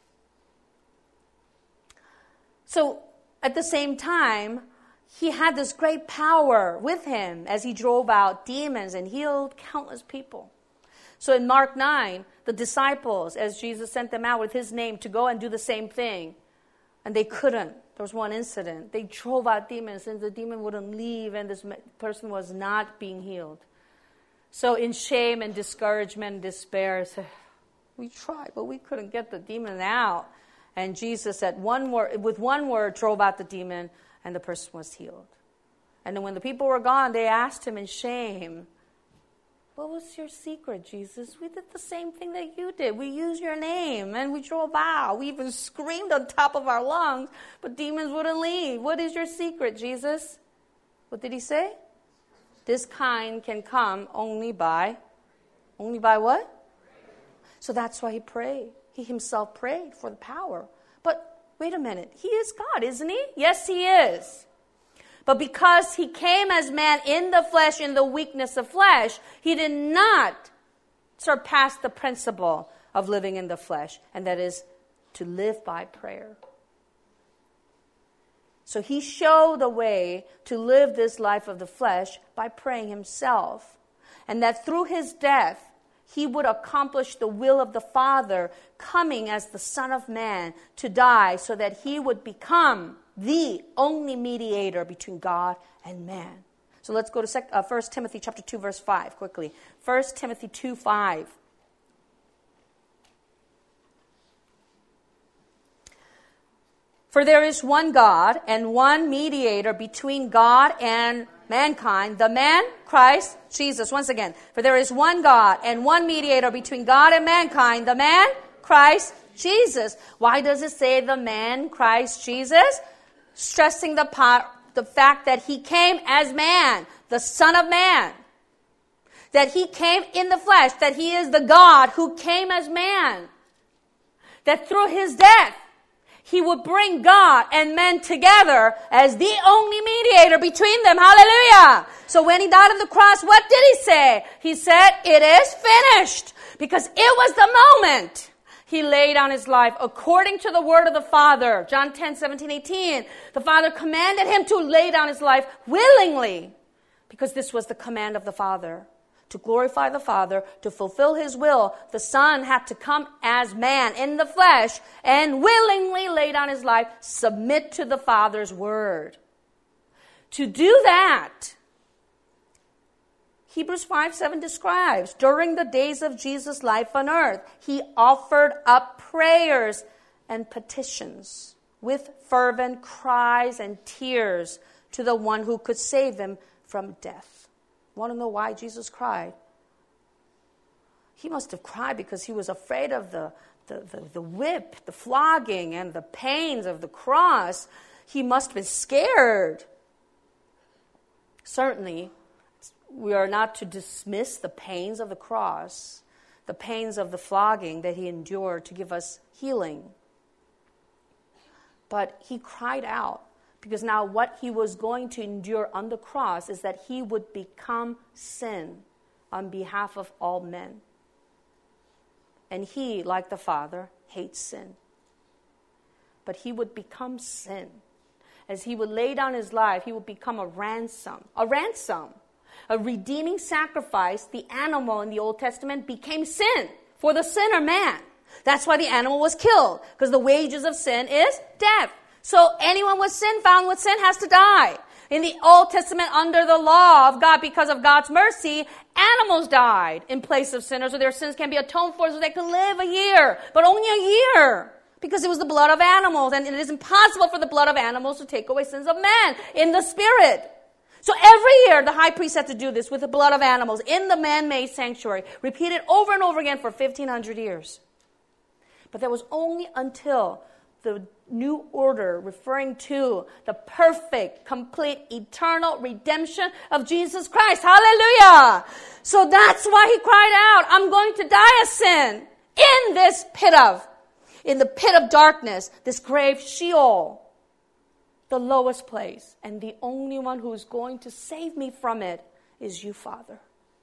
So at the same time, he had this great power with him as he drove out demons and healed countless people. So in Mark 9, the disciples, as Jesus sent them out with his name to go and do the same thing, and they couldn't. There was one incident. They drove out demons and the demon wouldn't leave and this person was not being healed. So in shame and discouragement and despair, we tried, but we couldn't get the demon out. And Jesus said with one word, drove out the demon, and the person was healed. And then when the people were gone, they asked him in shame, what was your secret, Jesus? We did the same thing that you did. We used your name, and we drove out. We even screamed on top of our lungs, but demons wouldn't leave. What is your secret, Jesus? What did he say? This kind can come only by what? So that's why he prayed. He himself prayed for the power. But wait a minute. He is God, isn't he? Yes, he is. But because he came as man in the flesh, in the weakness of flesh, he did not surpass the principle of living in the flesh, and that is to live by prayer. So he showed the way to live this life of the flesh by praying himself. And that through his death, he would accomplish the will of the Father, coming as the Son of Man to die so that he would become the only mediator between God and man. So let's go to 1 Timothy chapter 2, verse 5 quickly. 1 Timothy 2, 5. For there is one God and one mediator between God and mankind, the man, Christ Jesus. Once again, for there is one God and one mediator between God and mankind, the man, Christ Jesus. Why does it say the man, Christ Jesus? Stressing the fact that he came as man, the Son of Man. That he came in the flesh, that he is the God who came as man. That through his death, he would bring God and men together as the only mediator between them. Hallelujah! So when he died on the cross, what did he say? He said, it is finished. Because it was the moment he laid down his life according to the word of the Father. John 10, 17, 18. The Father commanded him to lay down his life willingly. Because this was the command of the Father. To glorify the Father, to fulfill his will, the Son had to come as man in the flesh and willingly lay down his life, submit to the Father's word. To do that, Hebrews 5:7 describes, during the days of Jesus' life on earth, he offered up prayers and petitions with fervent cries and tears to the one who could save him from death. Want to know why Jesus cried? He must have cried because he was afraid of the whip, the flogging, and the pains of the cross. He must have been scared. Certainly, we are not to dismiss the pains of the cross, the pains of the flogging that he endured to give us healing. But he cried out. Because now what he was going to endure on the cross is that he would become sin on behalf of all men. And he, like the Father, hates sin. But he would become sin. As he would lay down his life, he would become a ransom. A redeeming sacrifice. The animal in the Old Testament became sin for the sinner man. That's why the animal was killed. Because the wages of sin is death. So anyone with sin, found with sin, has to die. In the Old Testament, under the law of God, because of God's mercy, animals died in place of sinners, so their sins can be atoned for, so they can live a year, but only a year, because it was the blood of animals, and it is impossible for the blood of animals to take away sins of men in the Spirit. So every year, the high priest had to do this with the blood of animals in the man-made sanctuary, repeated over and over again for 1,500 years. But that was only until the new order, referring to the perfect, complete, eternal redemption of Jesus Christ. Hallelujah! So that's why he cried out, I'm going to die of sin in the pit of darkness, this grave Sheol, the lowest place. And the only one who is going to save me from it is you, Father.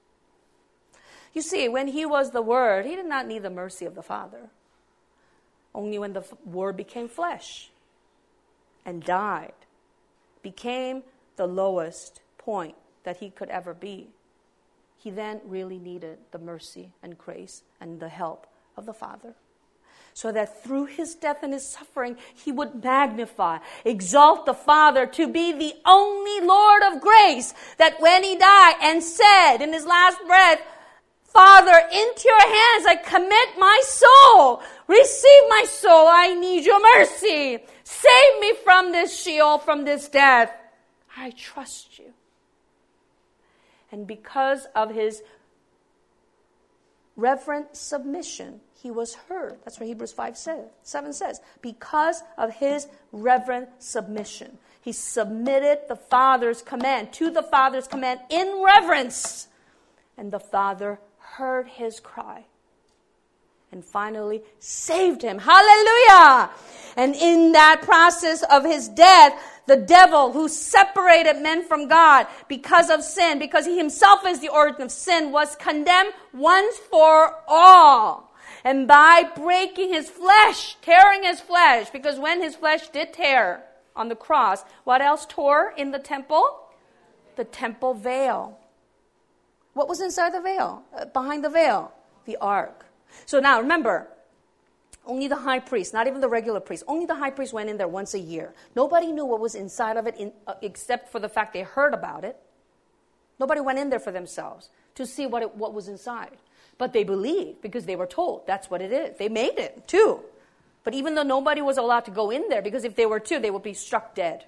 You see, when he was the Word, he did not need the mercy of the Father. Only when the Word became flesh and died, became the lowest point that he could ever be, he then really needed the mercy and grace and the help of the Father. So that through his death and his suffering, he would magnify, exalt the Father to be the only Lord of grace. That when he died and said in his last breath, Father, into your hands I commit my soul. Receive my soul. I need your mercy. Save me from this Sheol, from this death. I trust you. And because of his reverent submission, he was heard. That's what Hebrews 5:7 says. Because of his reverent submission. He submitted the Father's command to the Father's command in reverence. And the Father heard his cry and finally saved him. Hallelujah! And in that process of his death, the devil who separated men from God because of sin, because he himself is the origin of sin, was condemned once for all. And by breaking his flesh, tearing his flesh, because when his flesh did tear on the cross, what else tore in the temple? The temple veil. What was inside the veil? Behind the veil? The ark. So now remember, only the high priest, not even the regular priest, only the high priest went in there once a year. Nobody knew what was inside of it except for the fact they heard about it. Nobody went in there for themselves to see what was inside. But they believed because they were told that's what it is. They made it too. But even though nobody was allowed to go in there, because if they were to, they would be struck dead.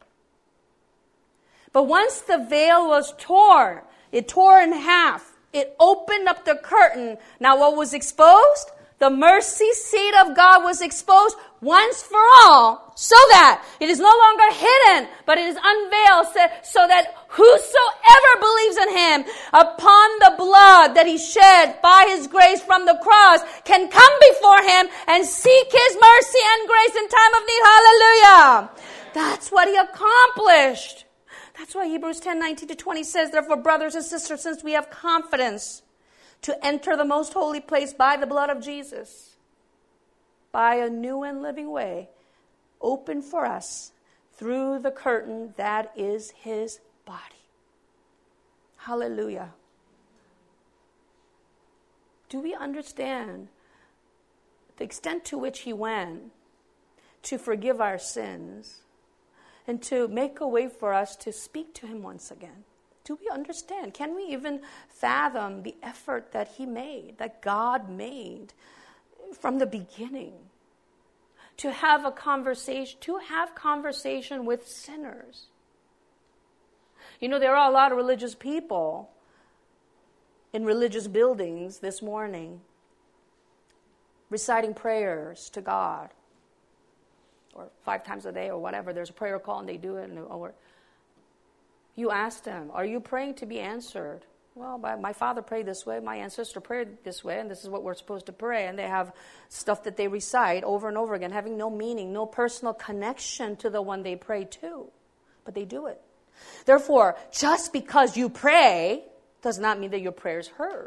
But once the veil was torn, it tore in half. It opened up the curtain. Now what was exposed? The mercy seat of God was exposed once for all, so that it is no longer hidden, but it is unveiled, so that whosoever believes in him, upon the blood that he shed by his grace from the cross, can come before him and seek his mercy and grace in time of need. Hallelujah. That's what he accomplished. That's why Hebrews 10:19-20 says, therefore, brothers and sisters, since we have confidence to enter the most holy place by the blood of Jesus, by a new and living way, open for us through the curtain that is his body. Hallelujah. Do we understand the extent to which he went to forgive our sins and to make a way for us to speak to him once again? Do we understand? Can we even fathom the effort that he made, that God made from the beginning to have a conversation with sinners? You know, there are a lot of religious people in religious buildings this morning reciting prayers to God, or 5 times a day or whatever. There's a prayer call and they do it, or you ask them, are you praying to be answered? Well, my father prayed this way, my ancestor prayed this way, and this is what we're supposed to pray. And they have stuff that they recite over and over again, having no meaning, no personal connection to the one they pray to. But they do it. Therefore, just because you pray does not mean that your prayer is heard.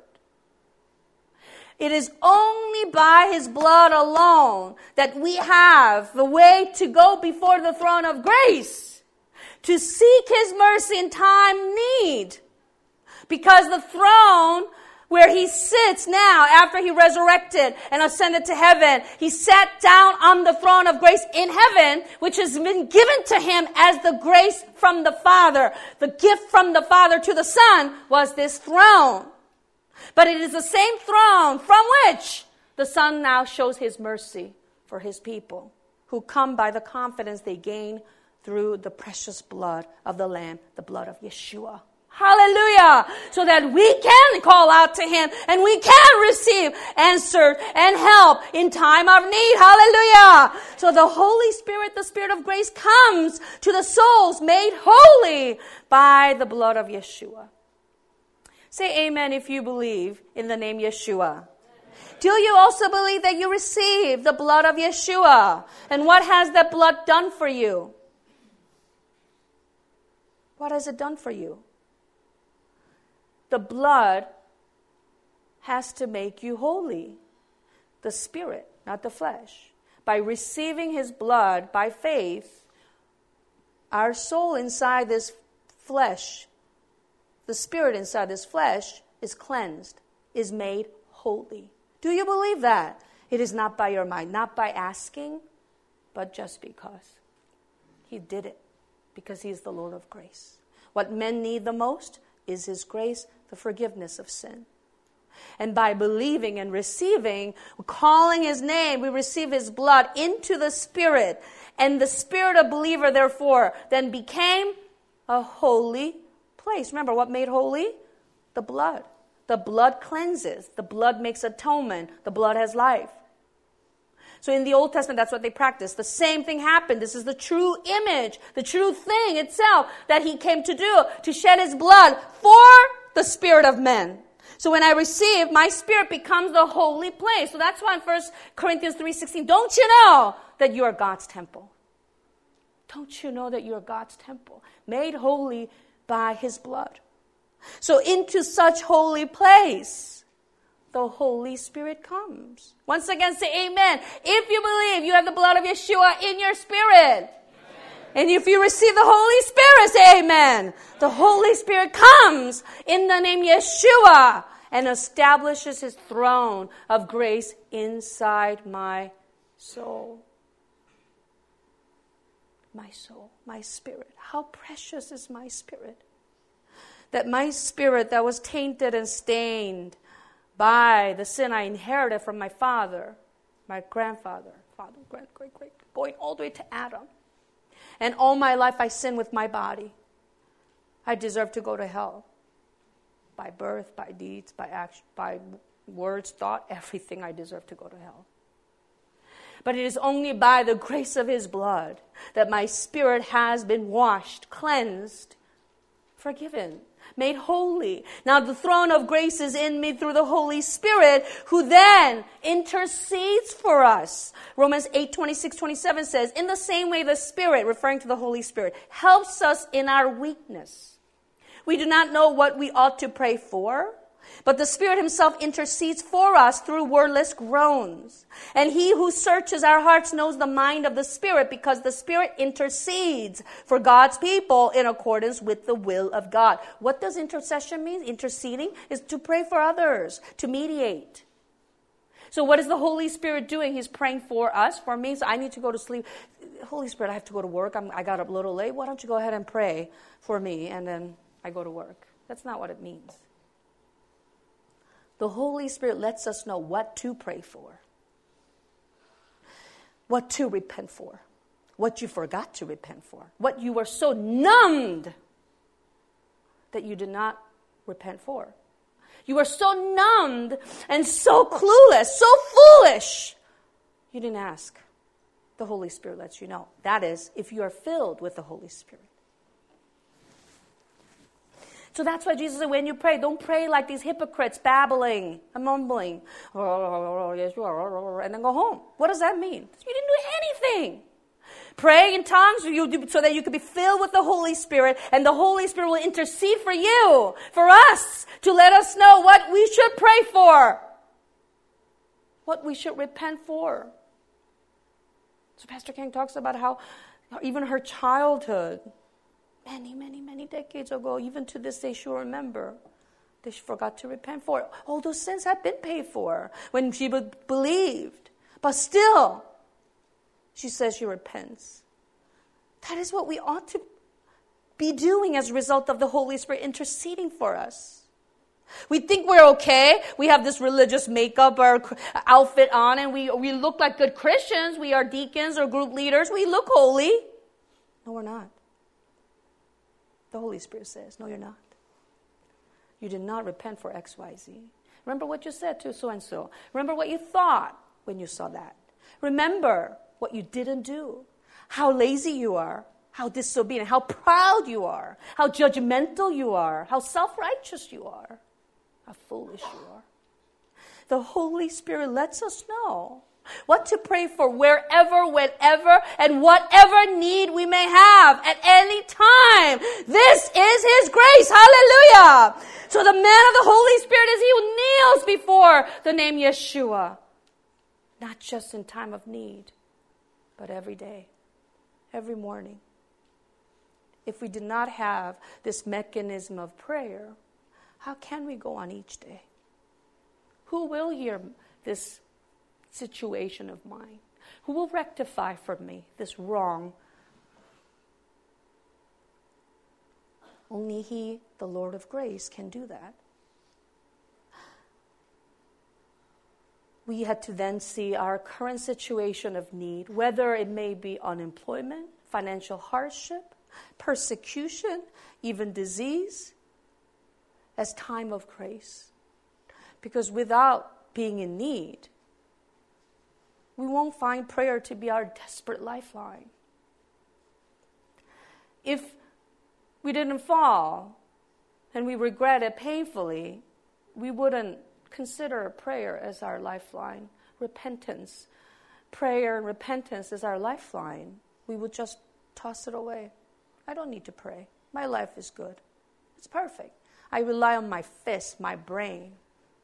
It is only by his blood alone that we have the way to go before the throne of grace, to seek his mercy in time need. Because the throne where he sits now after he resurrected and ascended to heaven, he sat down on the throne of grace in heaven, which has been given to him as the grace from the Father. The gift from the Father to the Son was this throne. But it is the same throne from which the Son now shows his mercy for his people who come by the confidence they gain through the precious blood of the Lamb, the blood of Yeshua. Hallelujah. So that we can call out to him and we can receive answer and help in time of need. Hallelujah. So the Holy Spirit, the Spirit of grace, comes to the souls made holy by the blood of Yeshua. Say amen if you believe in the name Yeshua. Do you also believe that you receive the blood of Yeshua? And what has that blood done for you? What has it done for you? The blood has to make you holy. The spirit, not the flesh. By receiving his blood by faith, our soul inside this flesh, the spirit inside this flesh is cleansed, is made holy. Do you believe that? It is not by your mind, not by asking, but just because. He did it, because he is the Lord of grace. What men need the most is his grace, the forgiveness of sin. And by believing and receiving, calling his name, we receive his blood into the spirit. And the spirit of believer, therefore, then became a holy place. Remember what made holy? The blood. The blood cleanses. The blood makes atonement. The blood has life. So in the Old Testament, that's what they practiced. The same thing happened. This is the true image, the true thing itself that he came to do, to shed his blood for the spirit of men. So when I receive, my spirit becomes the holy place. So that's why in 1 Corinthians 3:16, don't you know that you are God's temple? Don't you know that you are God's temple, made holy by his blood? So into such holy place, the Holy Spirit comes. Once again, say amen. If you believe, you have the blood of Yeshua in your spirit. And if you receive the Holy Spirit, say amen. The Holy Spirit comes in the name Yeshua and establishes his throne of grace inside my soul. My soul, my spirit. How precious is my spirit. That my spirit that was tainted and stained by the sin I inherited from my father, my grandfather, great, going all the way to Adam. And all my life I sinned with my body. I deserve to go to hell. By birth, by deeds, by action, by words, thought, everything I deserve to go to hell. But it is only by the grace of his blood that my spirit has been washed, cleansed, forgiven, made holy. Now the throne of grace is in me through the Holy Spirit, who then intercedes for us. Romans 8:26-27 says, in the same way the Spirit, referring to the Holy Spirit, helps us in our weakness. We do not know what we ought to pray for, but the Spirit himself intercedes for us through wordless groans. And he who searches our hearts knows the mind of the Spirit, because the Spirit intercedes for God's people in accordance with the will of God. What does intercession mean? Interceding is to pray for others, to mediate. So what is the Holy Spirit doing? He's praying for us, for me. So I need to go to sleep. Holy Spirit, I have to go to work. I got up a little late. Why don't you go ahead and pray for me? And then I go to work. That's not what it means. The Holy Spirit lets us know what to pray for, what to repent for, what you forgot to repent for, what you were so numbed that you did not repent for. You were so numbed and so clueless, so foolish, you didn't ask. The Holy Spirit lets you know. That is, if you are filled with the Holy Spirit. So that's why Jesus said, when you pray, don't pray like these hypocrites, babbling and mumbling, and then go home. What does that mean? You didn't do anything. Pray in tongues so that you can be filled with the Holy Spirit, and the Holy Spirit will intercede for you, for us, to let us know what we should pray for, what we should repent for. So Pastor King talks about how even her childhood, many decades ago, even to this day, she'll remember. They forgot to repent for it. All those sins had been paid for when she believed. But still, she says she repents. That is what we ought to be doing as a result of the Holy Spirit interceding for us. We think we're okay. We have this religious makeup or outfit on, and we look like good Christians. We are deacons or group leaders. We look holy. No, we're not. The Holy Spirit says, no, you're not. You did not repent for X, Y, Z. Remember what you said to so-and-so. Remember what you thought when you saw that. Remember what you didn't do. How lazy you are. How disobedient. How proud you are. How judgmental you are. How self-righteous you are. How foolish you are. The Holy Spirit lets us know what to pray for wherever, whenever, and whatever need we may have at any time. This is his grace. Hallelujah. So the man of the Holy Spirit is he who kneels before the name Yeshua. Not just in time of need, but every day, every morning. If we did not have this mechanism of prayer, how can we go on each day? Who will hear this situation of mine? Who will rectify for me this wrong? Only he, the Lord of grace, can do that. We had to then see our current situation of need, whether it may be unemployment, financial hardship, persecution, even disease, as time of grace. Because without being in need, we won't find prayer to be our desperate lifeline. If we didn't fall and we regret it painfully, we wouldn't consider prayer as our lifeline. Repentance. Prayer and repentance is our lifeline. We would just toss it away. I don't need to pray. My life is good. It's perfect. I rely on my fist, my brain.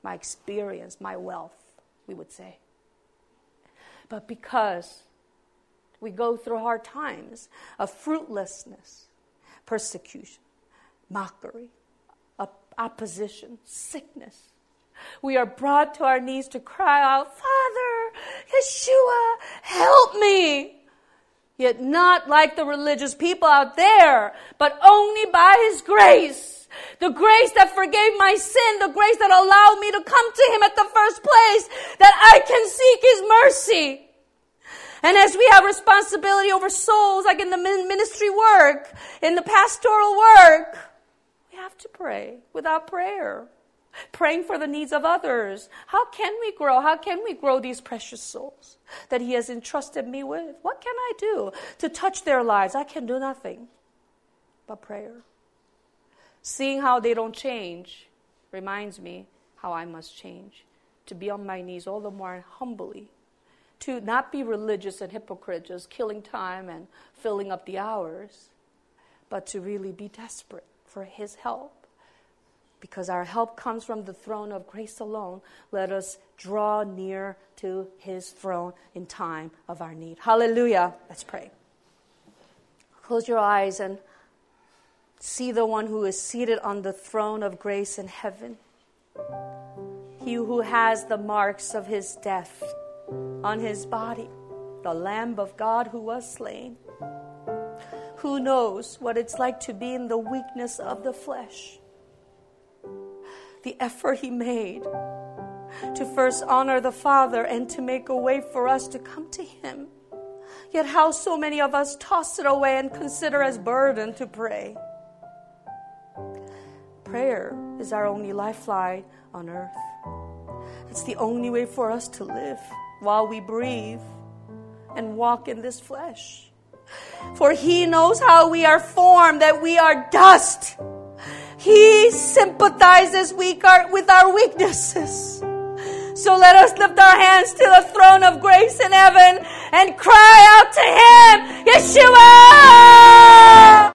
my experience, my wealth, we would say. But because we go through hard times of fruitlessness, persecution, mockery, opposition, sickness, we are brought to our knees to cry out, Father, Yeshua, help me. Yet not like the religious people out there, but only by His grace. The grace that forgave my sin, the grace that allowed me to come to Him at the first place, that I can seek His mercy. And as we have responsibility over souls, like in the ministry work, in the pastoral work, we have to pray without prayer. Praying for the needs of others. How can we grow? How can we grow these precious souls that He has entrusted me with? What can I do to touch their lives? I can do nothing but prayer. Seeing how they don't change reminds me how I must change. To be on my knees all the more humbly. To not be religious and hypocrite, just killing time and filling up the hours. But to really be desperate for His help. Because our help comes from the throne of grace alone, let us draw near to His throne in time of our need. Hallelujah. Let's pray. Close your eyes and see the one who is seated on the throne of grace in heaven. He who has the marks of His death on His body, the Lamb of God who was slain. Who knows what it's like to be in the weakness of the flesh? The effort He made to first honor the Father and to make a way for us to come to Him. Yet how so many of us toss it away and consider as burden to pray. Prayer is our only lifeline on earth. It's the only way for us to live while we breathe and walk in this flesh. For He knows how we are formed, that we are dust. He sympathizes with our weaknesses. So let us lift our hands to the throne of grace in heaven and cry out to Him, Yeshua!